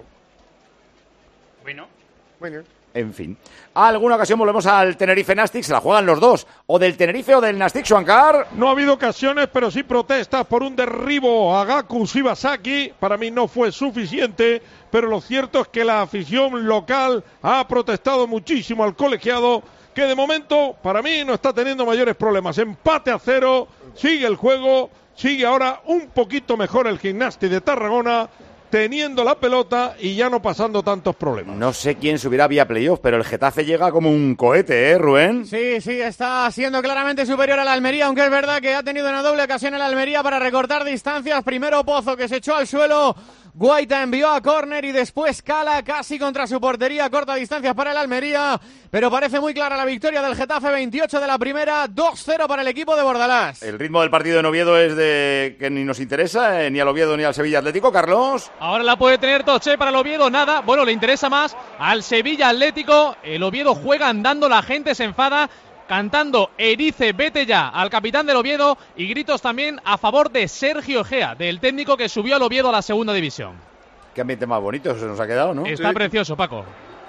Bueno. Bueno. En fin. A alguna ocasión volvemos al Tenerife Nastic, se la juegan los dos. O del Tenerife o del Nastic, Xuancar. No ha habido ocasiones, pero sí protestas por un derribo a Gaku Shibasaki. Para mí no fue suficiente, pero lo cierto es que la afición local ha protestado muchísimo al colegiado, que de momento para mí no está teniendo mayores problemas. Empate a cero, sigue el juego, sigue ahora un poquito mejor el Gimnasti de Tarragona, teniendo la pelota y ya no pasando tantos problemas. No sé quién subirá vía playoff, pero el Getafe llega como un cohete, ¿eh, Rubén? Sí, sí, está siendo claramente superior a la Almería, aunque es verdad que ha tenido una doble ocasión en la Almería para recortar distancias. Primero Pozo, que se echó al suelo, Guaita envió a córner y después Cala casi contra su portería, corta distancias para el Almería, pero parece muy clara la victoria del Getafe, veintiocho de la primera, dos cero para el equipo de Bordalás. El ritmo del partido en Oviedo es de que ni nos interesa, eh, ni al Oviedo ni al Sevilla Atlético, Carlos. Ahora la puede tener Toche para el Oviedo, nada, bueno, le interesa más al Sevilla Atlético, el Oviedo juega andando, la gente se enfada, cantando Erice, vete ya, al capitán del Oviedo, y gritos también a favor de Sergio Egea, del técnico que subió al Oviedo a la segunda división. Qué ambiente más bonito se nos ha quedado, ¿no? Está sí. Precioso, Paco.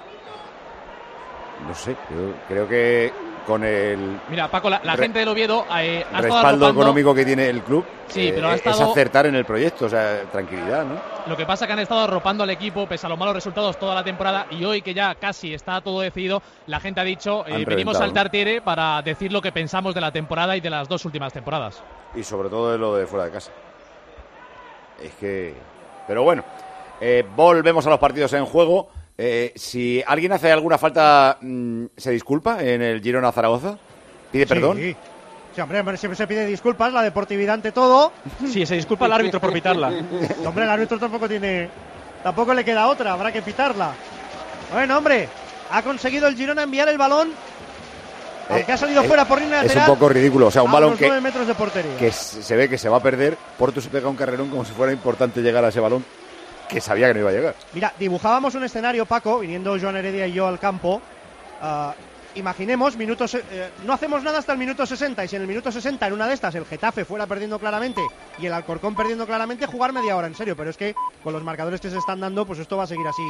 No sé, yo creo que con el... Mira, Paco, la, la gente del Oviedo eh, ha respaldo estado arropando... económico que tiene el club, sí, eh, pero ha estado... es acertar en el proyecto, o sea, tranquilidad, ¿no? Lo que pasa es que han estado arropando al equipo pese a los malos resultados toda la temporada, y hoy que ya casi está todo decidido, la gente ha dicho, eh, venimos al Tartiere para decir lo que pensamos de la temporada y de las dos últimas temporadas. Y sobre todo de lo de fuera de casa. Es que... Pero bueno, eh, volvemos a los partidos en juego. Eh, si alguien hace alguna falta, mmm, ¿se disculpa en el Girona Zaragoza? ¿Pide perdón? Sí, sí, hombre, siempre se pide disculpas, la deportividad ante todo. Sí, se disculpa el árbitro por pitarla. Hombre, el árbitro tampoco tiene... Tampoco le queda otra, habrá que pitarla. Bueno, hombre, ha conseguido el Girona enviar el balón, aunque eh, ha salido eh, fuera por línea lateral. Es un poco ridículo, o sea, un balón que, metros de portería. que se ve que se va a perder. Porto se pega un carrerón como si fuera importante llegar a ese balón, que sabía que no iba a llegar. Mira, dibujábamos un escenario, Paco, viniendo Joan Heredia y yo al campo, uh, imaginemos, minutos, eh, no hacemos nada hasta el minuto sesenta, y si en el minuto sesenta, en una de estas, el Getafe fuera perdiendo claramente y el Alcorcón perdiendo claramente, jugar media hora, en serio, pero es que con los marcadores que se están dando, pues esto va a seguir así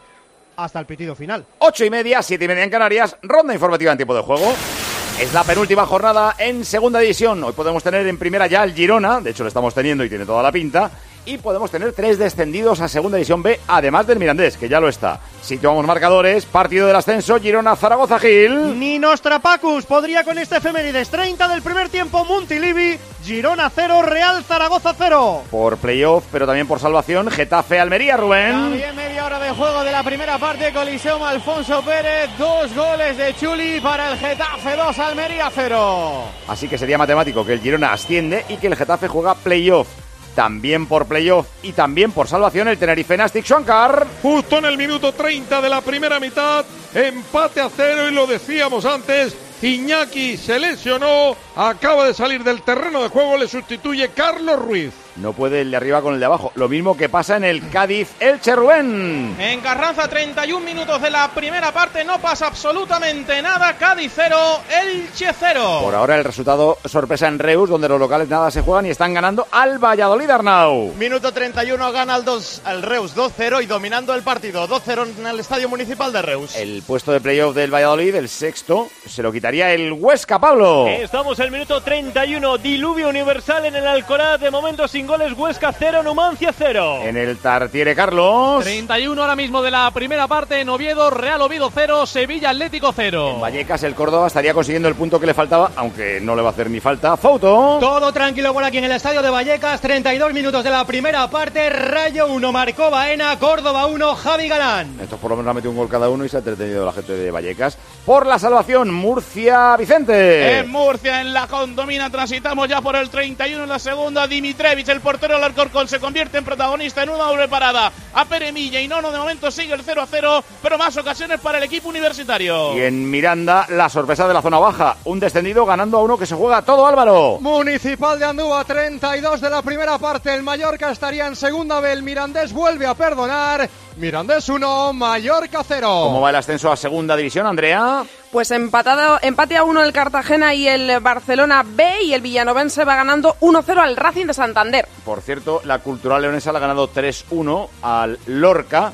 hasta el pitido final. Ocho y media, siete y media en Canarias, ronda informativa en tiempo de juego. Es la penúltima jornada en segunda división. Hoy podemos tener en primera ya el Girona, de hecho lo estamos teniendo y tiene toda la pinta, y podemos tener tres descendidos a segunda división B, además del Mirandés, que ya lo está. Si tomamos marcadores, partido del ascenso, Girona-Zaragoza Gil. Ninos Trapacus podría con este efemérides. treinta del primer tiempo, Montilivi, Girona cero, Real Zaragoza cero. Por playoff, pero también por salvación, Getafe-Almería, Rubén. También media hora de juego de la primera parte, Coliseum Alfonso Pérez, dos goles de Chuli para el Getafe, dos, Almería cero. Así que sería matemático que el Girona asciende y que el Getafe juega playoff. También por playoff y también por salvación el Tenerife Nastic Shankar. Justo en el minuto treinta de la primera mitad, empate a cero y lo decíamos antes, Iñaki se lesionó, acaba de salir del terreno de juego, le sustituye Carlos Ruiz. No puede el de arriba con el de abajo. Lo mismo que pasa en el Cádiz-Elche, Rubén. En Carranza, treinta y un minutos de la primera parte, no pasa absolutamente nada. Cádiz cero, Elche cero. Por ahora el resultado sorpresa en Reus, donde los locales nada se juegan y están ganando al Valladolid, Arnau. Minuto treinta y uno, gana el, dos, al Reus dos cero y dominando el partido. dos cero en el Estadio Municipal de Reus. El puesto de playoff del Valladolid, el sexto, se lo quitaría el Huesca, Pablo. Estamos en el minuto treinta y uno, diluvio universal en el Alcoraz, de momento sin goles, Huesca cero, Numancia cero. En el Tartiere, Carlos. treinta y uno ahora mismo de la primera parte en Oviedo, Real Oviedo cero, Sevilla Atlético cero. En Vallecas el Córdoba estaría consiguiendo el punto que le faltaba, aunque no le va a hacer ni falta. Fouto. Todo tranquilo por aquí en el estadio de Vallecas, treinta y dos minutos de la primera parte, Rayo uno, marcó Baena, Córdoba uno, Javi Galán. Estos por lo menos ha metido un gol cada uno y se ha entretenido la gente de Vallecas. Por la salvación, Murcia, Vicente. En Murcia, en la condomina, transitamos ya por el treinta y uno en la segunda. Dimitrevich, el portero del Alcorcón, se convierte en protagonista en una doble parada a Peremilla y Nono. De momento sigue el cero a cero, pero más ocasiones para el equipo universitario. Y en Miranda, la sorpresa de la zona baja, un descendido ganando a uno que se juega todo, Álvaro. Municipal de Andúa, treinta y dos de la primera parte, el Mallorca estaría en segunda B, el Mirandés vuelve a perdonar, Mirandés uno, Mallorca cero. ¿Cómo va el ascenso a segunda división, Andrea? Pues empatado, empate a uno el Cartagena y el Barcelona B, y el Villanovense va ganando uno cero al Racing de Santander. Por cierto, la Cultural Leonesa le ha ganado tres uno al Lorca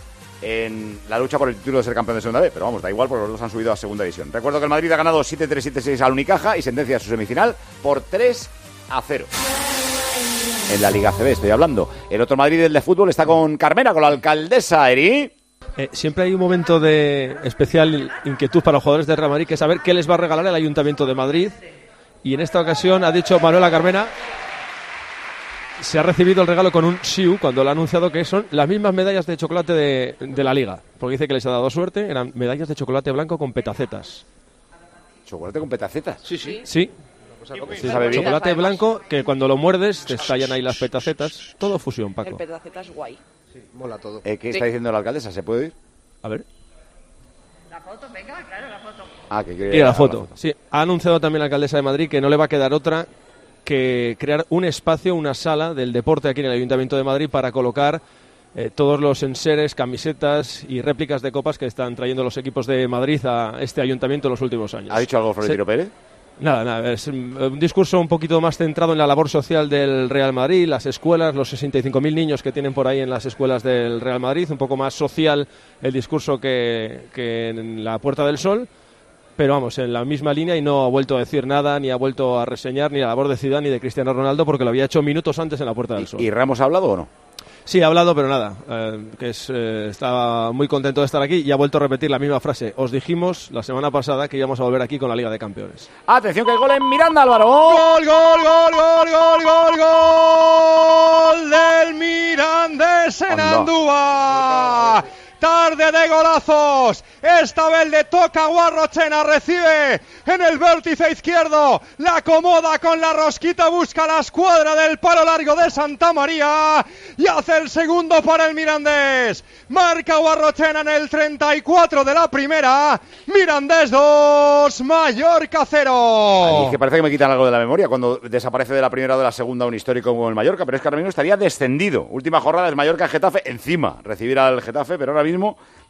en la lucha por el título de ser campeón de segunda B, pero vamos, da igual porque los dos han subido a segunda división. Recuerdo que el Madrid ha ganado siete tres siete seis al Unicaja y sentencia a su semifinal por tres a cero. En la Liga C B estoy hablando. El otro Madrid, el de fútbol, está con Carmena, con la alcaldesa, Eri. Eh, siempre hay un momento de especial inquietud para los jugadores de Real Madrid, que es saber qué les va a regalar el Ayuntamiento de Madrid. Y en esta ocasión ha dicho Manuela Carmena, se ha recibido el regalo con un siu cuando le ha anunciado que son las mismas medallas de chocolate de, de la Liga. Porque dice que les ha dado suerte, eran medallas de chocolate blanco con petacetas. ¿Chocolate con petacetas? Sí, sí. Sí. Sí, sabe bien. Chocolate blanco que cuando lo muerdes te estallan ahí las petacetas. Todo fusión, Paco. El petaceta es guay. Sí, mola todo. Eh, ¿Qué Sí. está diciendo la alcaldesa? ¿Se puede ir? A ver. La foto, venga, claro, la foto. Ah, que quiere Y la la foto. Sí, ha anunciado también la alcaldesa de Madrid que no le va a quedar otra que crear un espacio, una sala del deporte aquí en el Ayuntamiento de Madrid para colocar eh, todos los enseres, camisetas y réplicas de copas que están trayendo los equipos de Madrid a este ayuntamiento en los últimos años. ¿Ha dicho algo Florentino Se- Pérez? Nada, nada, es un un discurso un poquito más centrado en la labor social del Real Madrid, las escuelas, los sesenta y cinco mil niños que tienen por ahí en las escuelas del Real Madrid, un poco más social el discurso que, que en la Puerta del Sol, pero vamos, en la misma línea, y no ha vuelto a decir nada, ni ha vuelto a reseñar ni la labor de Zidane ni de Cristiano Ronaldo, porque lo había hecho minutos antes en la Puerta del Sol. ¿Y Ramos ha hablado o no? Sí, ha hablado, pero nada, eh, que es, eh, estaba muy contento de estar aquí y ha vuelto a repetir la misma frase. Os dijimos la semana pasada que íbamos a volver aquí con la Liga de Campeones. Atención que hay gol en Miranda, Álvaro. Gol, gol, gol, gol, gol, gol, gol del Mirandés en Anda. Andúa. Tarde de golazos. Esta vez le toca a Guarrochena, recibe en el vértice izquierdo, la acomoda con la rosquita, busca la escuadra del palo largo de Santa María y hace el segundo para el Mirandés. Marca Guarrochena en el treinta y cuatro de la primera. Mirandés dos, Mallorca cero. Ay, es que parece que me quitan algo de la memoria cuando desaparece de la primera o de la segunda un histórico como el Mallorca, pero es que ahora mismo estaría descendido. Última jornada del Mallorca-Getafe, encima recibir al Getafe, pero ahora mismo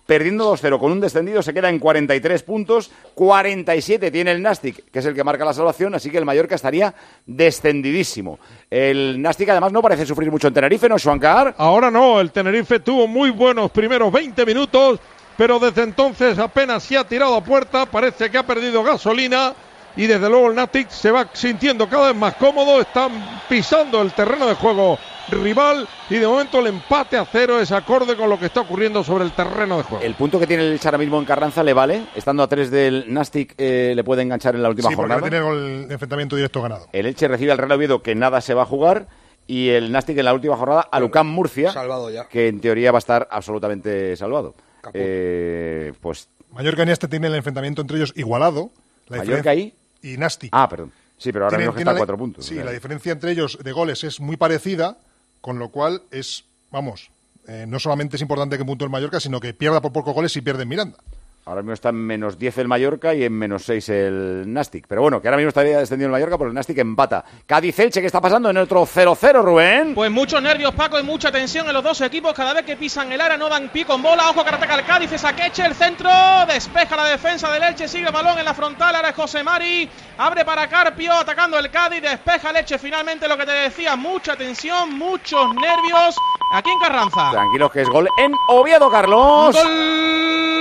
perdiendo dos cero con un descendido, se queda en cuarenta y tres puntos, cuarenta y siete tiene el Nastic, que es el que marca la salvación, así que el Mallorca estaría descendidísimo. El Nastic además no parece sufrir mucho en Tenerife, ¿no, Schwankar? Ahora no, el Tenerife tuvo muy buenos primeros veinte minutos, pero desde entonces apenas se ha tirado a puerta, parece que ha perdido gasolina y desde luego el Nastic se va sintiendo cada vez más cómodo, están pisando el terreno de juego rival y de momento el empate a cero es acorde con lo que está ocurriendo sobre el terreno de juego. El punto que tiene el Elche ahora mismo en Carranza le vale, estando a tres del Nastic, eh, le puede enganchar en la última sí, jornada. Sí, porque no tiene el enfrentamiento directo ganado. El Elche recibe al Real Oviedo, que nada se va a jugar, y el Nastic en la última jornada a Lucán Murcia, salvado ya, que en teoría va a estar absolutamente salvado. Eh, pues Mallorca y Nastic tienen el enfrentamiento entre ellos igualado. La Mallorca ahí y Nastic. Ah, perdón. Sí, pero ahora mismo está a cuatro puntos. Sí, o sea. La diferencia entre ellos de goles es muy parecida, con lo cual es, vamos, eh, no solamente es importante que puntúe el Mallorca, sino que pierda por pocos goles y pierde en Miranda. Ahora mismo está en menos diez el Mallorca y en menos seis el Nastic. Pero bueno, que ahora mismo estaría descendido el Mallorca porque el Nastic empata. Cádiz-Elche, ¿qué está pasando en otro cero cero, Rubén? Pues muchos nervios, Paco, y mucha tensión en los dos equipos. Cada vez que pisan el área no dan pie con bola. Ojo que ataca el Cádiz, es Akeche, el centro. Despeja la defensa del Elche, sigue el balón en la frontal. Ahora es José Mari. Abre para Carpio, atacando el Cádiz. Despeja el Elche finalmente, lo que te decía. Mucha tensión, muchos nervios. Aquí en Carranza. Tranquilos que es gol en Oviedo, Carlos. ¡Gol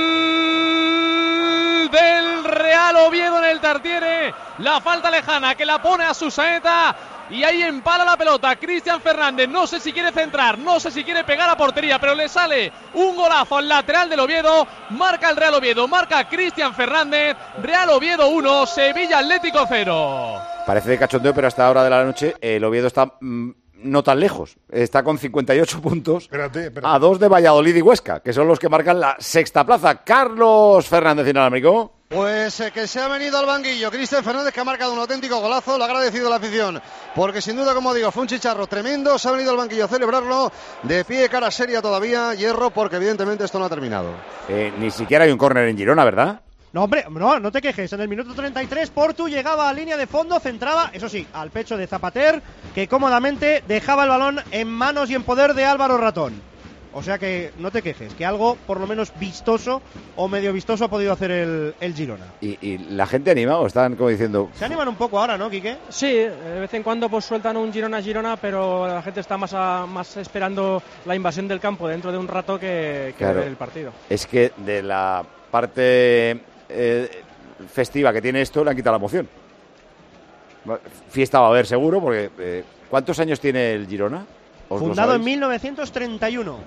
del Real Oviedo en el Tartiere! La falta lejana que la pone a su saeta y ahí empala la pelota Cristian Fernández. No sé si quiere centrar, no sé si quiere pegar a portería, pero le sale un golazo al lateral del Oviedo. Marca el Real Oviedo, marca Cristian Fernández. Real Oviedo uno, Sevilla Atlético cero. Parece de cachondeo, pero hasta ahora de la noche el Oviedo está mmm, no tan lejos. Está con cincuenta y ocho puntos espérate, espérate. a dos de Valladolid y Huesca, que son los que marcan la sexta plaza. Carlos Fernández, inalámbrico. Pues eh, que se ha venido al banquillo Cristian Fernández, que ha marcado un auténtico golazo. Le ha agradecido la afición, porque sin duda, como digo, fue un chicharro tremendo. Se ha venido al banquillo a celebrarlo, de pie, cara seria todavía, Hierro, porque evidentemente esto no ha terminado. Eh, ni siquiera hay un córner en Girona, ¿verdad? No, hombre, no, no te quejes. En el minuto treinta y tres, Portu llegaba a línea de fondo, centraba, eso sí, al pecho de Zapater, que cómodamente dejaba el balón en manos y en poder de Álvaro Ratón. O sea que no te quejes, que algo por lo menos vistoso o medio vistoso ha podido hacer el, el Girona. ¿Y, ¿Y la gente anima o están como diciendo...? Se animan un poco ahora, ¿no, Quique? Sí, de vez en cuando pues sueltan un Girona-Girona, pero la gente está más, a, más esperando la invasión del campo dentro de un rato que, que claro, ver el partido. Es que de la parte eh, festiva que tiene esto le han quitado la emoción. Fiesta va a haber seguro, porque eh, ¿cuántos años tiene el Girona? Fundado en mil novecientos treinta y uno.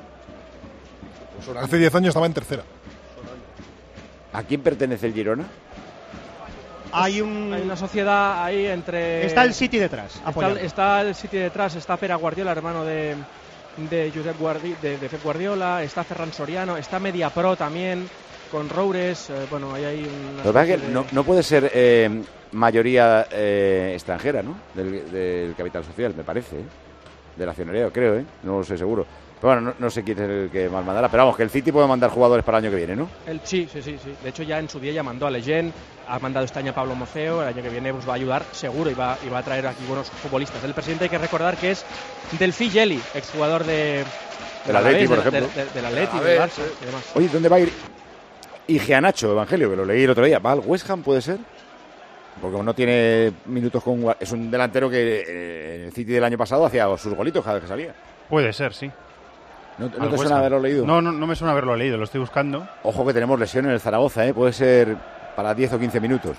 Hace diez años estaba en tercera. ¿A quién pertenece el Girona? Hay, un... Hay una sociedad ahí entre... Está el City detrás. Está, está el City detrás, está Pere Guardiola, hermano de, de, Josep Guardi, de, de Pep Guardiola, está Ferran Soriano, está Mediapro también, con Roures, eh, bueno, ahí hay una... Lo que pasa es que de... no, no puede ser eh, mayoría eh, extranjera, ¿no? Del, del capital social, me parece, ¿eh? Del accionariado, creo, ¿eh? No lo sé seguro. Pero bueno, no, no sé quién es el que más mandará, pero vamos, que el City puede mandar jugadores para el año que viene, ¿no? El, sí, sí, sí, sí. De hecho, ya en su día ya mandó a Leyen, ha mandado este año a Pablo Moceo, el año que viene pues, va a ayudar seguro y va, y va a traer aquí buenos futbolistas. El presidente hay que recordar que es Delphi Geli, exjugador de... Del Atleti, por ejemplo. Del de, de, de Atleti, del Barça y demás. Oye, ¿dónde va a ir Igeanacho, Evangelio? Que lo leí el otro día. ¿Va al West Ham, puede ser? Porque no tiene minutos con... Es un delantero que eh, en el City del año pasado hacía sus golitos cada vez que salía. Puede ser, sí. ¿No, no te suena haberlo leído? No, no, no me suena haberlo leído, lo estoy buscando. Ojo que tenemos lesión en el Zaragoza, ¿eh? Puede ser para diez o quince minutos.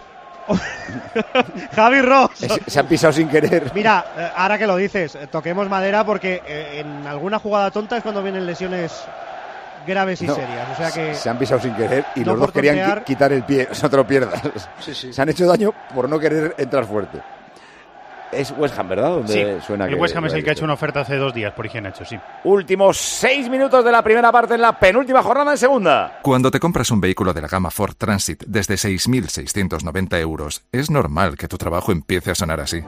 Javi Ross. Se, se han pisado sin querer. Mira, ahora que lo dices, toquemos madera porque eh, en alguna jugada tonta es cuando vienen lesiones graves y no, serias. O sea que se han pisado sin querer y no los dos querían tontear... qui quitar el pie. No te lo pierdas. Sí, sí. Se han hecho daño por no querer entrar fuerte. Es West Ham, ¿verdad? Donde sí, suena el que, West Ham es el que ha hecho eso. una oferta hace dos días por Igeanacho, sí. Últimos seis minutos de la primera parte en la penúltima jornada en segunda. Cuando te compras un vehículo de la gama Ford Transit desde seis mil seiscientos noventa euros, es normal que tu trabajo empiece a sonar así.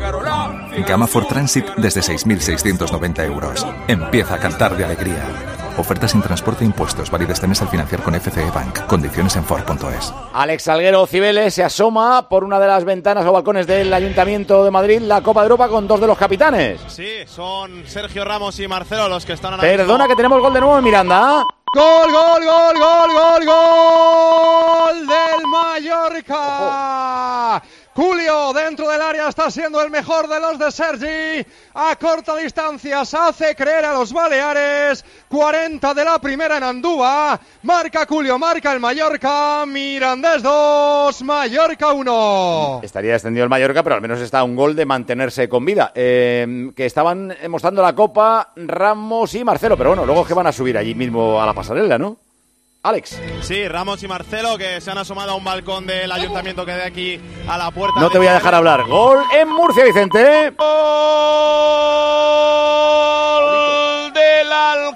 Gama Ford Transit desde seis mil seiscientos noventa euros. Empieza a cantar de alegría. Oferta sin transporte e impuestos. Válida este mes al financiar con F C E Bank. Condiciones en Ford punto es. Alex Salguero Cibeles se asoma por una de las ventanas o balcones del Ayuntamiento de Madrid la Copa de Europa con dos de los capitanes. Sí, son Sergio Ramos y Marcelo los que están ahora Perdona mismo. que tenemos gol de nuevo en Miranda. Gol, gol, gol, gol, gol, gol del Mallorca. Julio dentro del área está siendo el mejor de los de Sergi. A corta distancia se hace creer a los Baleares. cuarenta de la primera en Andúa. Marca Julio, marca el Mallorca. Mirandés dos, Mallorca uno. Estaría extendido el Mallorca, pero al menos está un gol de mantenerse con vida. Eh, que estaban mostrando la Copa Ramos y Marcelo, pero bueno, luego es que van a subir allí mismo a la pasarela, ¿no? Alex. Sí, Ramos y Marcelo que se han asomado a un balcón del ayuntamiento que de aquí a la puerta. No te voy a dejar hablar. Gol en Murcia, Vicente. Gol del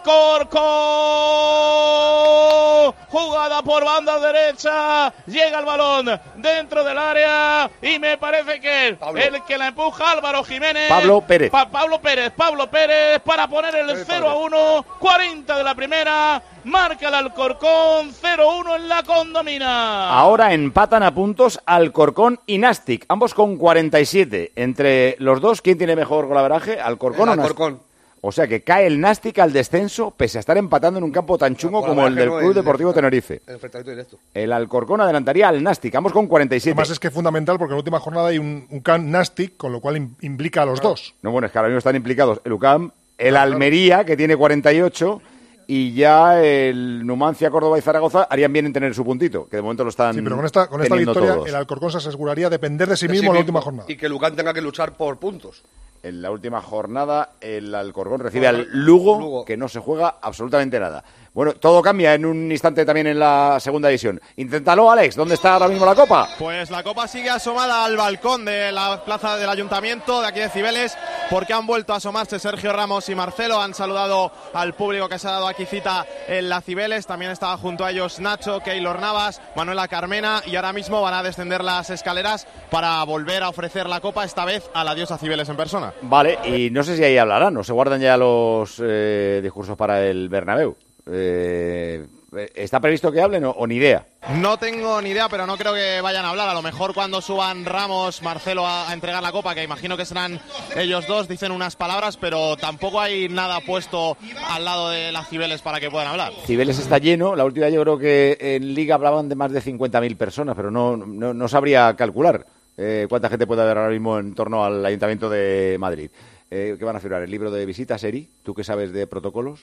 Alcorcón. Jugada por banda derecha. Llega el balón dentro del área y me parece que Pablo. el que la empuja Álvaro Jiménez. Pablo Pérez. Pa Pablo Pérez. Pablo Pérez para poner el cero a uno. cuarenta de la primera. Marca el Alcorcón, cero uno en la Condomina. Ahora empatan a puntos Alcorcón y Nastic, ambos con cuarenta y siete. Entre los dos, ¿quién tiene mejor golaveraje? ¿Alcorcón o Nastic? Alcorcón. O sea que cae el Nastic al descenso, pese a estar empatando en un campo tan chungo como el del no, Club el, Deportivo el, Tenerife. El enfrentamiento directo. El Alcorcón adelantaría al Nastic, ambos con cuarenta y siete. Además es que es fundamental porque en la última jornada hay un, un camp Nastic, con lo cual im implica a los claro. dos. No, bueno, es que ahora mismo están implicados el U C A M, el claro, Almería, claro. que tiene cuarenta y ocho... y ya el Numancia, Córdoba y Zaragoza harían bien en tener su puntito, que de momento lo están. Sí, pero con esta, con esta victoria todos. El Alcorcón se aseguraría depender de sí de mismo sí en la mismo, última jornada. Y que el Lucan tenga que luchar por puntos. En la última jornada el Alcorcón recibe al Lugo, Lugo, que no se juega absolutamente nada. Bueno, todo cambia en un instante también en la segunda división. Inténtalo, Alex, ¿dónde está ahora mismo la Copa? Pues la Copa sigue asomada al balcón de la plaza del Ayuntamiento de aquí de Cibeles, porque han vuelto a asomarse Sergio Ramos y Marcelo. Han saludado al público que se ha dado aquí cita en la Cibeles. También estaba junto a ellos Nacho, Keylor Navas, Manuela Carmena, y ahora mismo van a descender las escaleras para volver a ofrecer la Copa, esta vez a la diosa Cibeles en persona. Vale, y no sé si ahí hablarán, o se guardan ya los eh, discursos para el Bernabéu. Eh, ¿Está previsto que hablen o, o ni idea? No tengo ni idea, pero no creo que vayan a hablar. A lo mejor cuando suban Ramos, Marcelo a, a entregar la Copa, que imagino que serán ellos dos, dicen unas palabras, pero tampoco hay nada puesto al lado de las Cibeles para que puedan hablar. Cibeles está lleno. La última yo creo que en Liga hablaban de más de cincuenta mil personas, pero no, no, no sabría calcular eh, cuánta gente puede haber ahora mismo en torno al Ayuntamiento de Madrid. Eh, ¿Qué van a firmar? ¿El libro de visitas, Eri? ¿Tú qué sabes de protocolos?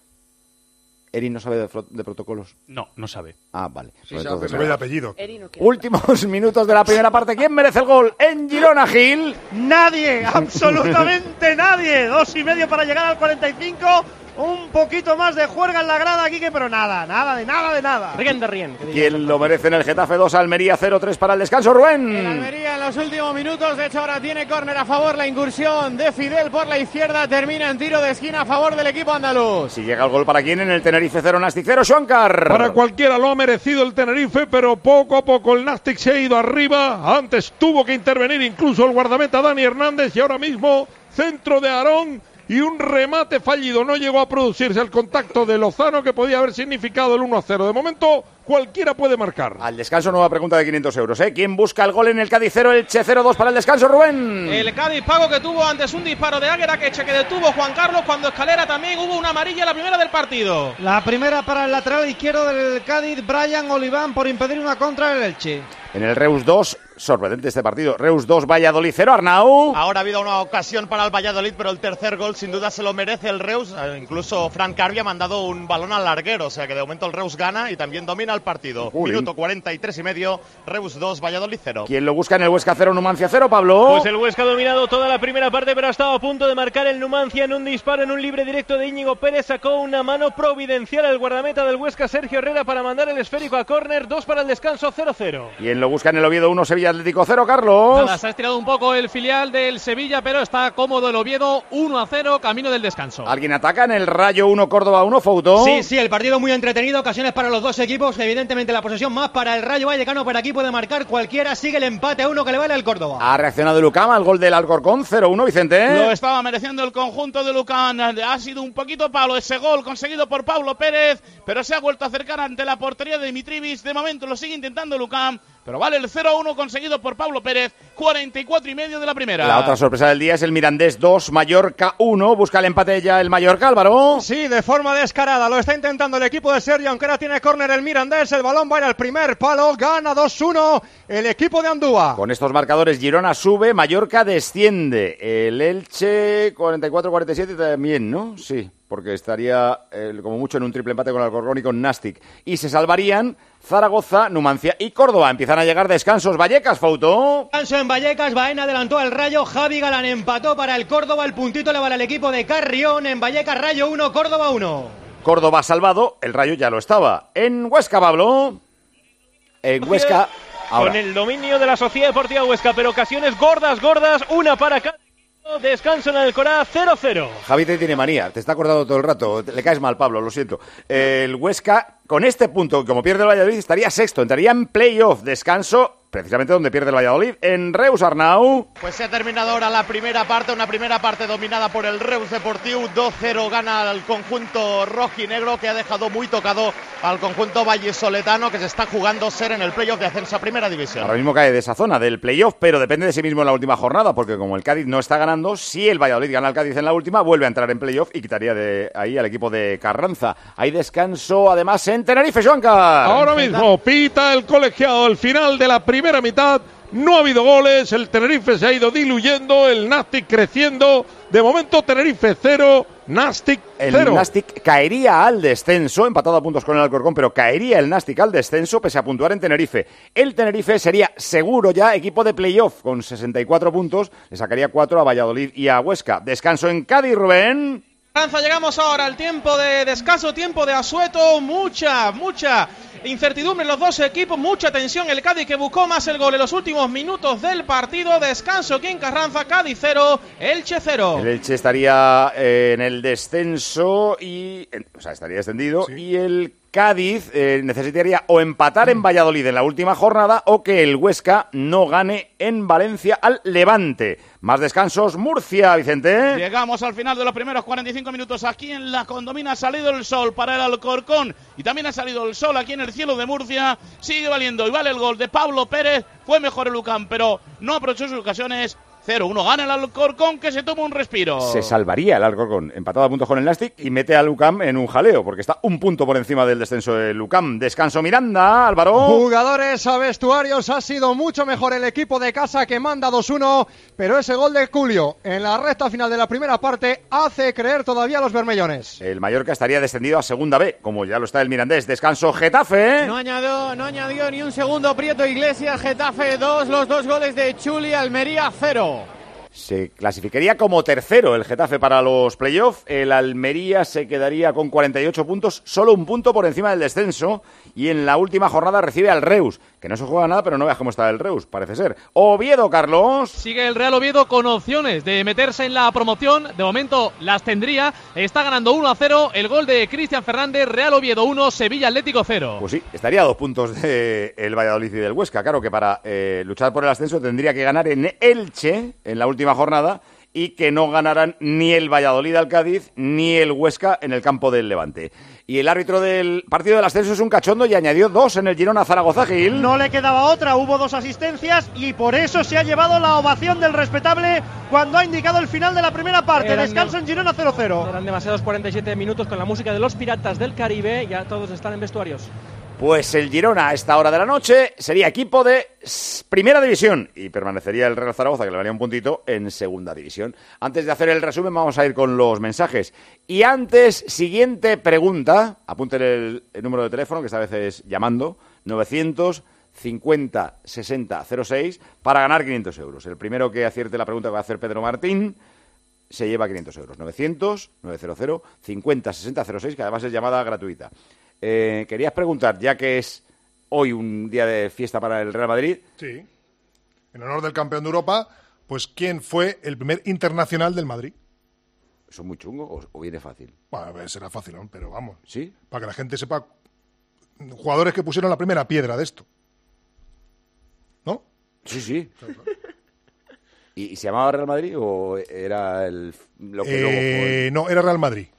¿Eri no sabe de, de protocolos? No, no sabe. Ah, vale. Sí, pues sabe, sabe el apellido. No Últimos minutos de la primera parte. ¿Quién merece el gol en Girona, Gil? Nadie, absolutamente nadie. Dos y medio para llegar al cuarenta y cinco. Un poquito más de juerga en la grada, Quique, pero nada, nada, de nada, de nada. Rien de rien. ¿Quién lo merece en el Getafe dos, Almería cero tres para el descanso, Rubén? El Almería en los últimos minutos, de hecho ahora tiene córner a favor, la incursión de Fidel por la izquierda, termina en tiro de esquina a favor del equipo andaluz. Si llega el gol para quién en el Tenerife cero, Nastic cero, Xuancar. Para cualquiera lo ha merecido el Tenerife, pero poco a poco el Nastic se ha ido arriba. Antes tuvo que intervenir incluso el guardameta Dani Hernández y ahora mismo centro de Aarón y un remate fallido. No llegó a producirse el contacto de Lozano, que podía haber significado el uno a cero. De momento, cualquiera puede marcar. Al descanso, nueva pregunta de quinientos euros. ¿eh? ¿Quién busca el gol en el Cádiz cero, Elche cero dos para el descanso, Rubén? El Cádiz pago que tuvo antes un disparo de Águeda, que Eche que detuvo Juan Carlos, cuando Escalera también hubo una amarilla, la primera del partido. La primera para el lateral izquierdo del Cádiz, Brian Oliván, por impedir una contra del Elche. En el Reus dos, sorprendente este partido. Reus dos, Valladolid cero, Arnau. Ahora ha habido una ocasión para el Valladolid, pero el tercer gol sin duda se lo merece el Reus. Incluso Frank Carvi ha mandado un balón al larguero, o sea que de momento el Reus gana y también domina el partido. Uy. Minuto cuarenta y tres y medio, Reus dos, Valladolid cero. ¿Quién lo busca en el Huesca cero, Numancia cero, Pablo? Pues el Huesca ha dominado toda la primera parte, pero ha estado a punto de marcar el Numancia en un disparo, en un libre directo de Íñigo Pérez. Sacó una mano providencial al guardameta del Huesca, Sergio Herrera, para mandar el esférico a córner. Dos para el descanso, cero cero. ¿Quién lo busca en el Oviedo uno, Sevilla Sevilla Atlético cero, Carlos. Nada, se ha estirado un poco el filial del Sevilla, pero está cómodo el Oviedo, uno a cero, camino del descanso. ¿Alguien ataca en el Rayo uno, Córdoba uno, Fouto? Sí, sí, el partido muy entretenido, ocasiones para los dos equipos, evidentemente la posesión más para el Rayo Vallecano, pero aquí puede marcar cualquiera, sigue el empate a uno que le vale al Córdoba. Ha reaccionado Lucam al gol del Alcorcón, cero uno, Vicente. Lo estaba mereciendo el conjunto de Lucán, ha sido un poquito palo ese gol conseguido por Pablo Pérez, pero se ha vuelto a acercar ante la portería de Dimitrivis. De momento lo sigue intentando Lucán, pero vale el cero a uno conseguido por Pablo Pérez, cuarenta y cuatro y medio de la primera. La otra sorpresa del día es el Mirandés dos, Mallorca uno. Busca el empate ya el Mallorca, Álvaro. Sí, de forma descarada, lo está intentando el equipo de Sergio, aunque ahora tiene córner el Mirandés, el balón va a ir al primer palo, gana dos uno el equipo de Andúa. Con estos marcadores Girona sube, Mallorca desciende, el Elche cuarenta y cuatro cuarenta y siete también, ¿no? Sí, porque estaría eh, como mucho en un triple empate con Alcorcón y con Nastic. Y se salvarían Zaragoza, Numancia y Córdoba. Empiezan a llegar descansos. Vallecas, Fouto. Descanso en Vallecas, Baena adelantó al Rayo, Javi Galán empató para el Córdoba, el puntito le vale al equipo de Carrión. En Vallecas, Rayo uno, Córdoba uno. Córdoba salvado, el Rayo ya lo estaba. En Huesca, Pablo. En Huesca, ahora. Con el dominio de la Sociedad Deportiva Huesca, pero ocasiones gordas, gordas, una para cada. Descanso en el Alcorá, cero cero. Javi te tiene manía, te está acordando todo el rato. Le caes mal, Pablo, lo siento. El Huesca, con este punto, como pierde el Valladolid, estaría sexto, entraría en playoff. Descanso, precisamente donde pierde el Valladolid, en Reus, Arnau. Pues se ha terminado ahora la primera parte, una primera parte dominada por el Reus Deportiu. dos cero gana al conjunto rojinegro, que ha dejado muy tocado al conjunto vallisoletano, que se está jugando ser en el playoff de ascenso a primera división. Ahora mismo cae de esa zona del playoff, pero depende de sí mismo en la última jornada, porque como el Cádiz no está ganando, si el Valladolid gana al Cádiz en la última, vuelve a entrar en playoff y quitaría de ahí al equipo de Carranza. Hay descanso además en Tenerife, Joancar. Ahora mismo pita el colegiado al final de la primera mitad. No ha habido goles, el Tenerife se ha ido diluyendo, el Nastic creciendo. De momento Tenerife cero, Nastic cero. El Nastic caería al descenso, empatado a puntos con el Alcorcón, pero caería el Nastic al descenso pese a puntuar en Tenerife. El Tenerife sería seguro ya equipo de playoff con sesenta y cuatro puntos, le sacaría cuatro a Valladolid y a Huesca. Descanso en Cádiz, Rubén. Llegamos ahora al tiempo de descanso, tiempo de asueto, mucha, mucha incertidumbre en los dos equipos, mucha tensión. El Cádiz que buscó más el gol en los últimos minutos del partido. Descanso aquí en Carranza, Cádiz cero, Elche cero. El Elche estaría eh, en el descenso y, eh, o sea, estaría descendido, sí. Y el Cádiz eh, necesitaría o empatar en Valladolid en la última jornada o que el Huesca no gane en Valencia al Levante. Más descansos, Murcia, Vicente. Llegamos al final de los primeros cuarenta y cinco minutos aquí en la Condomina. Ha salido el sol para el Alcorcón y también ha salido el sol aquí en el cielo de Murcia. Sigue valiendo y vale el gol de Pablo Pérez. Fue mejor el Lucán, pero no aprovechó sus ocasiones. cero uno gana el Alcorcón, que se toma un respiro. Se salvaría el Alcorcón, empatado a puntos con el Nastic, y mete a Lucam en un jaleo, porque está un punto por encima del descenso de Lucam. Descanso Miranda, Álvaro. Jugadores a vestuarios, ha sido mucho mejor el equipo de casa, que manda dos uno, pero ese gol de Julio en la recta final de la primera parte hace creer todavía a los bermellones. El Mallorca estaría descendido a segunda B, como ya lo está el Mirandés. Descanso Getafe. No añadió, no añadió ni un segundo Prieto Iglesias. Getafe dos, los dos goles de Chuli, Almería cero. Se clasificaría como tercero el Getafe para los playoffs. El Almería se quedaría con cuarenta y ocho puntos, solo un punto por encima del descenso. Y en la última jornada recibe al Reus, que no se juega nada, pero no veas cómo está el Reus, parece ser. Oviedo, Carlos. Sigue el Real Oviedo con opciones de meterse en la promoción. De momento las tendría. Está ganando uno a cero. El gol de Cristian Fernández. Real Oviedo uno, Sevilla Atlético cero. Pues sí, estaría a dos puntos del Valladolid y del Huesca. Claro que para eh, luchar por el ascenso tendría que ganar en Elche en la última jornada y que no ganaran ni el Valladolid al Cádiz ni el Huesca en el campo del Levante. Y el árbitro del partido del ascenso es un cachondo y añadió dos en el Girona Zaragoza, Gil. No le quedaba otra, hubo dos asistencias y por eso se ha llevado la ovación del respetable cuando ha indicado el final de la primera parte. Eran Descanso en Girona cero cero. Eran demasiados cuarenta y siete minutos con la música de los Piratas del Caribe, ya todos están en vestuarios. Pues el Girona a esta hora de la noche sería equipo de primera división y permanecería el Real Zaragoza, que le daría un puntito, en segunda división. Antes de hacer el resumen vamos a ir con los mensajes. Y antes, siguiente pregunta, apunten el, el número de teléfono, que esta vez es llamando, novecientos cincuenta sesenta cero seis, para ganar quinientos euros. El primero que acierte la pregunta que va a hacer Pedro Martín se lleva quinientos euros. novecientos novecientos cincuenta sesenta cero seis, que además es llamada gratuita. Eh, querías preguntar, ya que es hoy un día de fiesta para el Real Madrid, sí. en honor del campeón de Europa, pues quién fue el primer internacional del Madrid. ¿Eso es muy chungo o, o viene fácil? Bueno, será fácil, ¿no? Pero vamos. ¿Sí? Para que la gente sepa jugadores que pusieron la primera piedra de esto. ¿No? Sí, sí. ¿Y, ¿Y se llamaba Real Madrid o era el lo que eh, luego fue? No, era Real Madrid.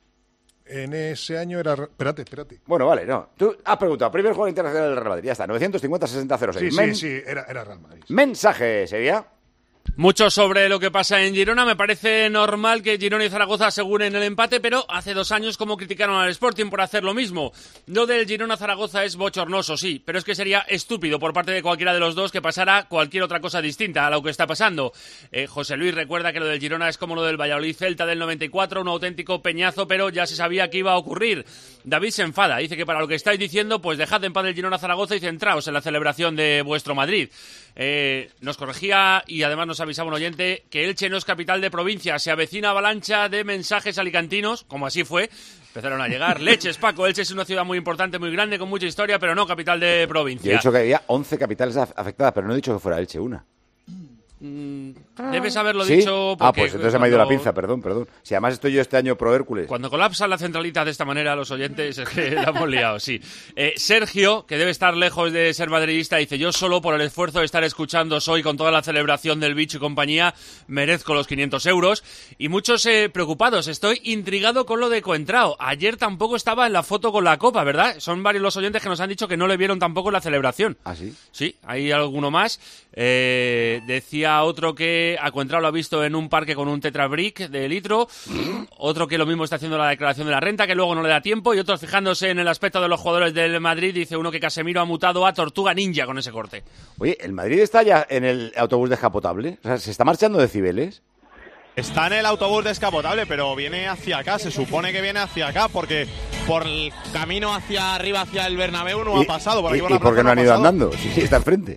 En ese año era... Espérate, espérate. Bueno, vale, no. Tú has preguntado, primer jugador internacional del Real Madrid. Ya está, novecientos cincuenta sesenta cero seis. Sí, Men- sí, sí, era, era Real Madrid. Mensaje, Sevilla. Mucho sobre lo que pasa en Girona. Me parece normal que Girona y Zaragoza aseguren el empate, pero hace dos años como criticaron al Sporting por hacer lo mismo. Lo del Girona-Zaragoza es bochornoso, sí, pero es que sería estúpido por parte de cualquiera de los dos que pasara cualquier otra cosa distinta a lo que está pasando. Eh, José Luis recuerda que lo del Girona es como lo del Valladolid-Celta del noventa y cuatro, un auténtico peñazo, pero ya se sabía que iba a ocurrir. David se enfada, dice que para lo que estáis diciendo, pues dejad en paz el Girona-Zaragoza y centraos en la celebración de vuestro Madrid. Eh, nos corregía y además nos avisaba un oyente que Elche no es capital de provincia. Se avecina avalancha de mensajes alicantinos, como así fue. Empezaron a llegar. Leches, Paco. Elche es una ciudad muy importante, muy grande, con mucha historia, pero no capital de provincia. Yo he dicho que había once capitales af- afectadas, pero no he dicho que fuera Elche una. Mm, debes haberlo ¿Sí? dicho porque Ah, pues entonces se me ha ido la cuando- pinza, perdón, perdón. Si además estoy yo este año pro Hércules. Cuando colapsa la centralita de esta manera, los oyentes, es que la hemos liado, sí. Eh, Sergio, que debe estar lejos de ser madridista, dice: yo solo por el esfuerzo de estar escuchando hoy con toda la celebración del bicho y compañía, merezco los quinientos euros. Y muchos eh, preocupados. Estoy intrigado con lo de Coentrao. Ayer tampoco estaba en la foto con la copa, ¿verdad? Son varios los oyentes que nos han dicho que no le vieron tampoco en la celebración. ¿Ah, sí? Sí, hay alguno más. Eh, decía otro que a Coentrao lo ha visto en un parque con un tetrabric de litro. Otro que lo mismo está haciendo la declaración de la renta, que luego no le da tiempo. Y otros fijándose en el aspecto de los jugadores del Madrid. Dice uno que Casemiro ha mutado a Tortuga Ninja con ese corte. Oye, ¿el Madrid está ya en el autobús descapotable? O sea, ¿se está marchando de Cibeles? Está en el autobús descapotable, pero viene hacia acá, se supone que viene hacia acá, porque por el camino hacia arriba, hacia el Bernabéu, no ha pasado. Por ¿Y, aquí por y la por qué plaza no han ha ido pasado. andando? Sí, sí, está enfrente.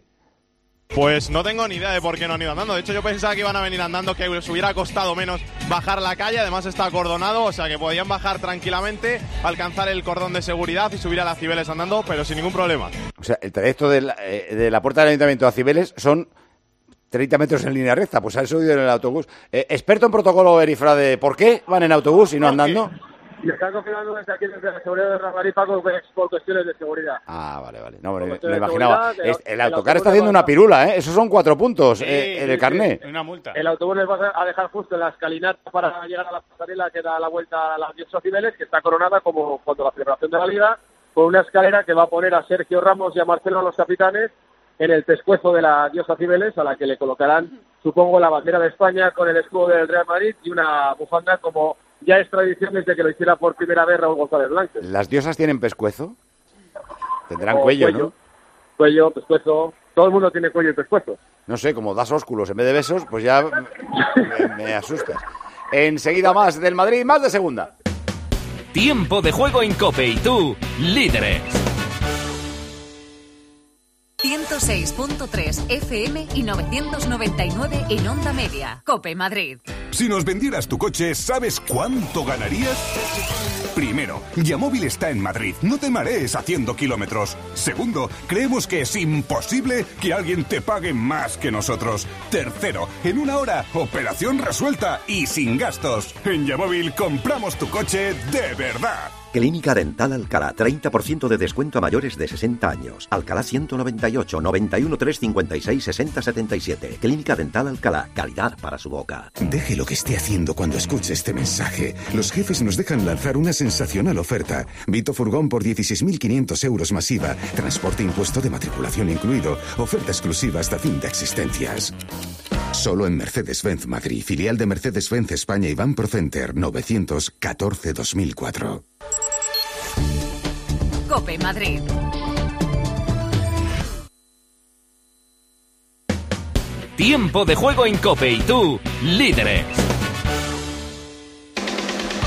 Pues no tengo ni idea de por qué no han ido andando. De hecho, yo pensaba que iban a venir andando, que les hubiera costado menos bajar la calle. Además está acordonado, o sea que podían bajar tranquilamente, alcanzar el cordón de seguridad y subir a las Cibeles andando, pero sin ningún problema. O sea, el trayecto de la, eh, de la puerta del Ayuntamiento a Cibeles son treinta metros en línea recta. Pues han subido en el autobús. Eh, experto en protocolo, Erifrade, ¿por qué van en autobús y no andando? Me están confirmando desde aquí, desde la seguridad de Real Madrid, Paco, que es por cuestiones de seguridad. Ah, vale, vale. No, me, Por me cuestiones de imaginaba. seguridad, Es- el- el el autocar autobús está le haciendo va- una pirula, ¿eh? Esos son cuatro puntos Sí, eh, en sí, el carné. sí. El autobús les va a dejar justo en la escalinata para llegar a la pasarela que da la vuelta a las diez Cibeles, que está coronada como cuando la celebración de la Liga, con una escalera que va a poner a Sergio Ramos y a Marcelo, los capitanes, en el pescuezo de la diosa Cibeles, a la que le colocarán, supongo, la bandera de España con el escudo del Real Madrid y una bufanda, como ya es tradición desde que lo hiciera por primera vez Raúl González Blanco. ¿Las diosas tienen pescuezo? Tendrán O cuello, cuello. ¿no? Cuello, pescuezo, todo el mundo tiene cuello y pescuezo. No sé, como das ósculos en vez de besos, pues ya me, me asustas. Enseguida más del Madrid, más de segunda. Tiempo de juego en COPE y tú, líderes. ciento seis punto tres F M y novecientos noventa y nueve en Onda Media. COPE Madrid. Si nos vendieras tu coche, ¿sabes cuánto ganarías? Primero, Yamóvil está en Madrid. No te marees haciendo kilómetros. Segundo, creemos que es imposible que alguien te pague más que nosotros. Tercero, en una hora, operación resuelta y sin gastos. En Yamóvil compramos tu coche de verdad. Clínica Dental Alcalá, treinta por ciento de descuento a mayores de sesenta años. Alcalá ciento noventa y ocho, noventa y uno, trescientos cincuenta y seis, sesenta setenta y siete. Clínica Dental Alcalá, calidad para su boca. Deje lo que esté haciendo cuando escuche este mensaje. Los jefes nos dejan lanzar una sensacional oferta. Vito Furgón por dieciséis mil quinientos euros masiva. Transporte impuesto de matriculación incluido. Oferta exclusiva hasta fin de existencias. Solo en Mercedes-Benz Madrid, filial de Mercedes-Benz España y Van Pro Center, novecientos catorce dos mil cuatro. COPE Madrid. Tiempo de juego en COPE y tú, líderes.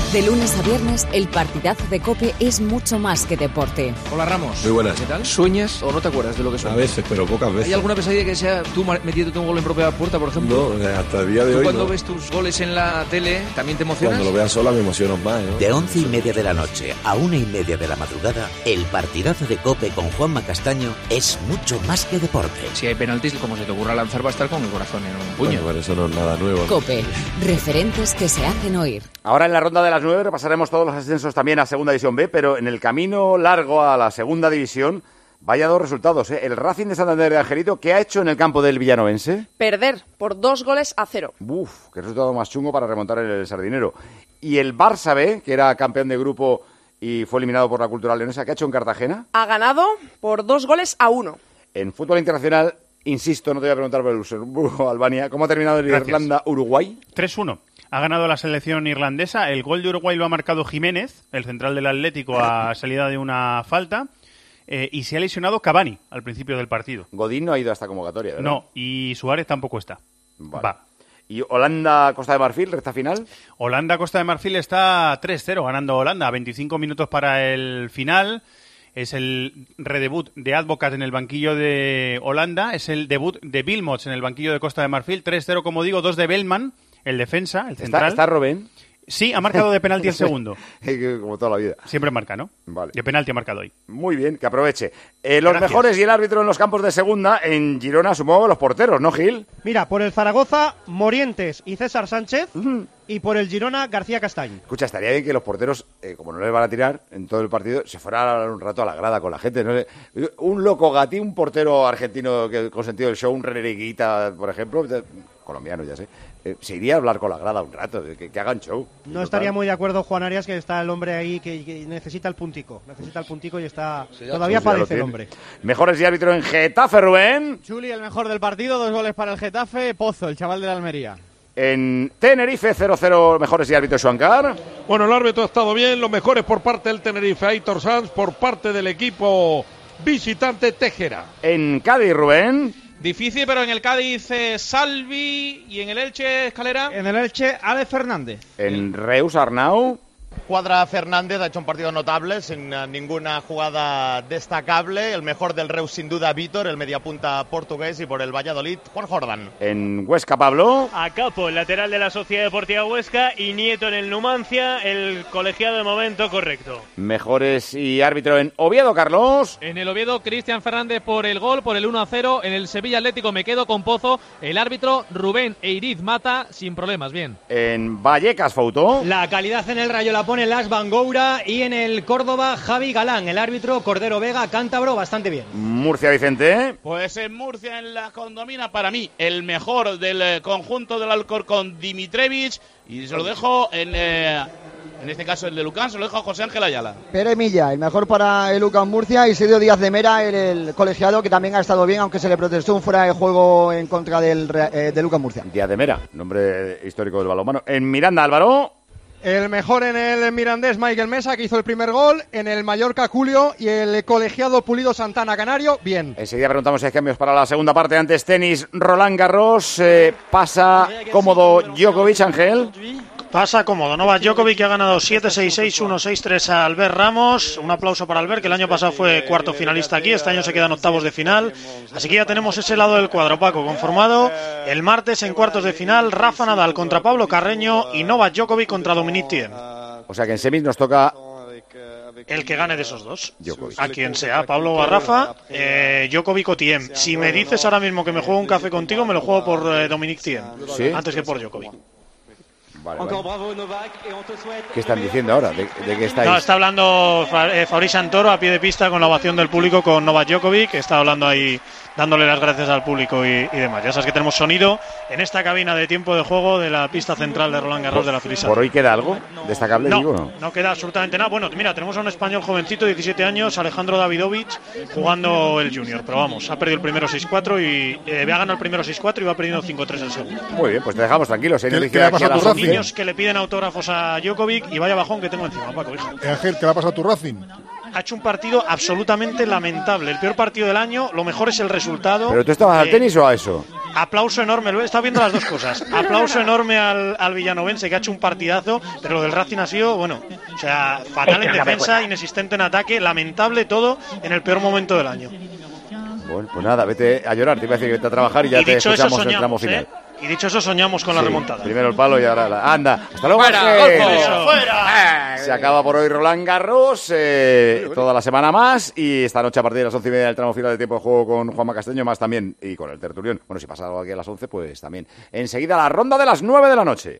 De lunes a viernes, el partidazo de COPE es mucho más que deporte. Hola Ramos. Muy buenas. ¿Qué tal? ¿Sueñas o no te acuerdas de lo que sueñas? A veces, pero pocas veces. ¿Hay alguna pesadilla que sea tú metiéndote un gol en propia puerta, por ejemplo? No, hasta el día de ¿Tú hoy cuando no. ves tus goles en la tele también te emocionas? Cuando lo veas sola me emociono más, ¿no? De once y media de la noche a una y media de la madrugada, el partidazo de COPE con Juanma Castaño es mucho más que deporte. Si hay penaltis, como se te ocurra lanzar, va a estar con el corazón en un puño. Bueno, bueno, eso no es nada nuevo. COPE, referentes que se hacen oír. Ahora en la ronda de las nueve repasaremos todos los ascensos también a Segunda División B, pero en el camino largo a la Segunda División, vaya dos resultados, ¿eh? El Racing de Santander de Angelito, ¿qué ha hecho en el campo del Villanovense? Perder por dos goles a cero. Uf, qué resultado más chungo para remontar el Sardinero. Y el Barça B, que era campeón de grupo y fue eliminado por la Cultural Leonesa, ¿qué ha hecho en Cartagena? Ha ganado por dos goles a uno. En fútbol internacional, insisto, no te voy a preguntar por el Luxemburgo-Albania, ¿cómo ha terminado en Irlanda-Uruguay? tres uno. Ha ganado la selección irlandesa. El gol de Uruguay lo ha marcado Jiménez, el central del Atlético, a salida de una falta. Eh, y se ha lesionado Cavani al principio del partido. Godín no ha ido a esta convocatoria, ¿verdad? No, y Suárez tampoco está. Vale. Va. ¿Y Holanda-Costa de Marfil, recta final? Holanda-Costa de Marfil está tres cero, ganando Holanda. veinticinco minutos para el final. Es el redebut de Advocat en el banquillo de Holanda. Es el debut de Wilmots en el banquillo de Costa de Marfil. tres cero, como digo, dos de Bellman, el defensa, el central. ¿Está, está Robben? Sí, ha marcado de penalti el segundo. Como toda la vida. Siempre marca, ¿no? Vale. De penalti ha marcado hoy. Muy bien, que aproveche. Eh, los Gracias. mejores y el árbitro en los campos de segunda, en Girona, supongo, los porteros, ¿no, Gil? Mira, por el Zaragoza, Morientes y César Sánchez. Uh-huh. Y por el Girona, García Castañ. Escucha, estaría bien que los porteros, eh, como no les van a tirar en todo el partido, se fueran a dar un rato a la grada con la gente, ¿no? Un loco Gatti, un portero argentino que con sentido del show, un Reneguita, por ejemplo, de, colombiano ya sé, eh, se iría a hablar con la grada un rato, que, que hagan show. No total. estaría muy de acuerdo Juan Arias, que está el hombre ahí que, que necesita el puntico. Necesita el puntico y está Sí, todavía pues padece el hombre. Mejores y árbitro en Getafe, Rubén. Chuli, el mejor del partido, dos goles para el Getafe. Pozo, el chaval de la Almería. En Tenerife, cero cero, mejores y árbitros, Suancar. Bueno, el árbitro ha estado bien, los mejores por parte del Tenerife, Aitor Sanz, por parte del equipo visitante, Tejera. En Cádiz, Rubén. Difícil, pero en el Cádiz eh, Salvi y en el Elche, Escalera. En el Elche, Alex Fernández. En Reus, Arnau. Cuadra Fernández ha hecho un partido notable, sin uh, ninguna jugada destacable. El mejor del Reus, sin duda, Vítor, el mediapunta portugués, y por el Valladolid, Juan Jordán. En Huesca, Pablo. A Capo, el lateral de la Sociedad Deportiva Huesca, y Nieto en el Numancia, el colegiado de momento correcto. Mejores y árbitro en Oviedo, Carlos. En el Oviedo, Cristian Fernández por el gol, por el uno a cero. En el Sevilla Atlético me quedo con Pozo. El árbitro, Rubén Eiriz Mata, sin problemas, bien. En Vallecas, Fouto. La calidad en el Rayo la pone Las Bangoura, y en el Córdoba, Javi Galán. El árbitro, Cordero Vega, cántabro, bastante bien. Murcia, Vicente. Pues en Murcia, en la condomina, para mí, el mejor del eh, conjunto del Alcorcón, Dimitrevich, y se lo dejo en, eh, en este caso el de Lucán, se lo dejo a José Ángel Ayala. Pere Milla, el mejor para el Lucán Murcia, y Sergio Díaz de Mera, el, el colegiado, que también ha estado bien, aunque se le protestó un fuera de juego en contra del eh, de Lucán Murcia. Díaz de Mera, nombre histórico del balonmano. En Miranda, Álvaro. El mejor en el Mirandés, Michael Mesa, que hizo el primer gol. En el Mallorca, Julio. Y el colegiado Pulido Santana Canario, bien. Enseguida preguntamos si hay cambios para la segunda parte. Antes tenis, Roland Garros. Eh, pasa cómodo Djokovic, Ángel. Pasa cómodo. Novak Djokovic, que ha ganado siete seis seis, uno seis tres a Albert Ramos. Un aplauso para Albert, que el año pasado fue cuarto finalista aquí. Este año se quedan octavos de final. Así que ya tenemos ese lado del cuadro, Paco, conformado. El martes, en cuartos de final, Rafa Nadal contra Pablo Carreño y Novak Djokovic contra Dominic Thiem. O sea que en semis nos toca el que gane de esos dos. Djokovic. A quien sea, Pablo o a Rafa, eh, Djokovic o Thiem. Si me dices ahora mismo que me juego un café contigo, me lo juego por eh, Dominic Thiem. ¿Sí? Antes que por Djokovic. Vale, vale. ¿Qué están diciendo ahora? ¿De, de qué estáis? No, está hablando eh, Fabrice Santoro a pie de pista con la ovación del público con Novak Djokovic. Está hablando ahí, dándole las gracias al público y, y demás. Ya sabes que tenemos sonido en esta cabina de tiempo de juego de la pista central de Roland Garros de la Frisa. ¿Por hoy queda algo destacable? No, digo, no, no queda absolutamente nada. Bueno, mira, tenemos a un español jovencito, diecisiete años, Alejandro Davidovich, jugando el Junior. Pero vamos, ha perdido el primero seis cuatro y eh, va a ganar el primero seis cuatro y va perdiendo cinco tres el segundo. Muy bien, pues te dejamos tranquilos. ¿eh? ¿Qué, ¿qué le ha pasado a tu Racing? Niños que le piden autógrafos a Djokovic y vaya bajón que tengo encima, Paco, hijo. Ángel, ¿qué le ha pasado a tu Racing? Ha hecho un partido absolutamente lamentable. El peor partido del año, lo mejor es el resultado. ¿Pero tú estabas eh, al tenis o a eso? aplauso enorme, lo he estado viendo las dos cosas. Aplauso enorme al, al villanovense que ha hecho un partidazo, pero lo del Racing ha sido, bueno, o sea, fatal en defensa, inexistente en ataque, lamentable todo en el peor momento del año. Bueno, pues nada, vete a llorar, te iba a decir que vete a trabajar y ya y te dicho escuchamos eso, en el tramo soñamos, final. ¿eh? Y dicho eso, soñamos con Sí, la remontada. Primero el palo y ahora la... ¡Anda! ¡Hasta luego, ¡Fuera, Ángel! Golfo! ¡Fuera! Se acaba por hoy Roland Garros, eh, toda la semana más, y esta noche a partir de las once y media del tramo final de tiempo de juego con Juanma Castaño, más también, y con el tertulión. Bueno, si pasa algo aquí a las once, pues también. Enseguida la ronda de las nueve de la noche.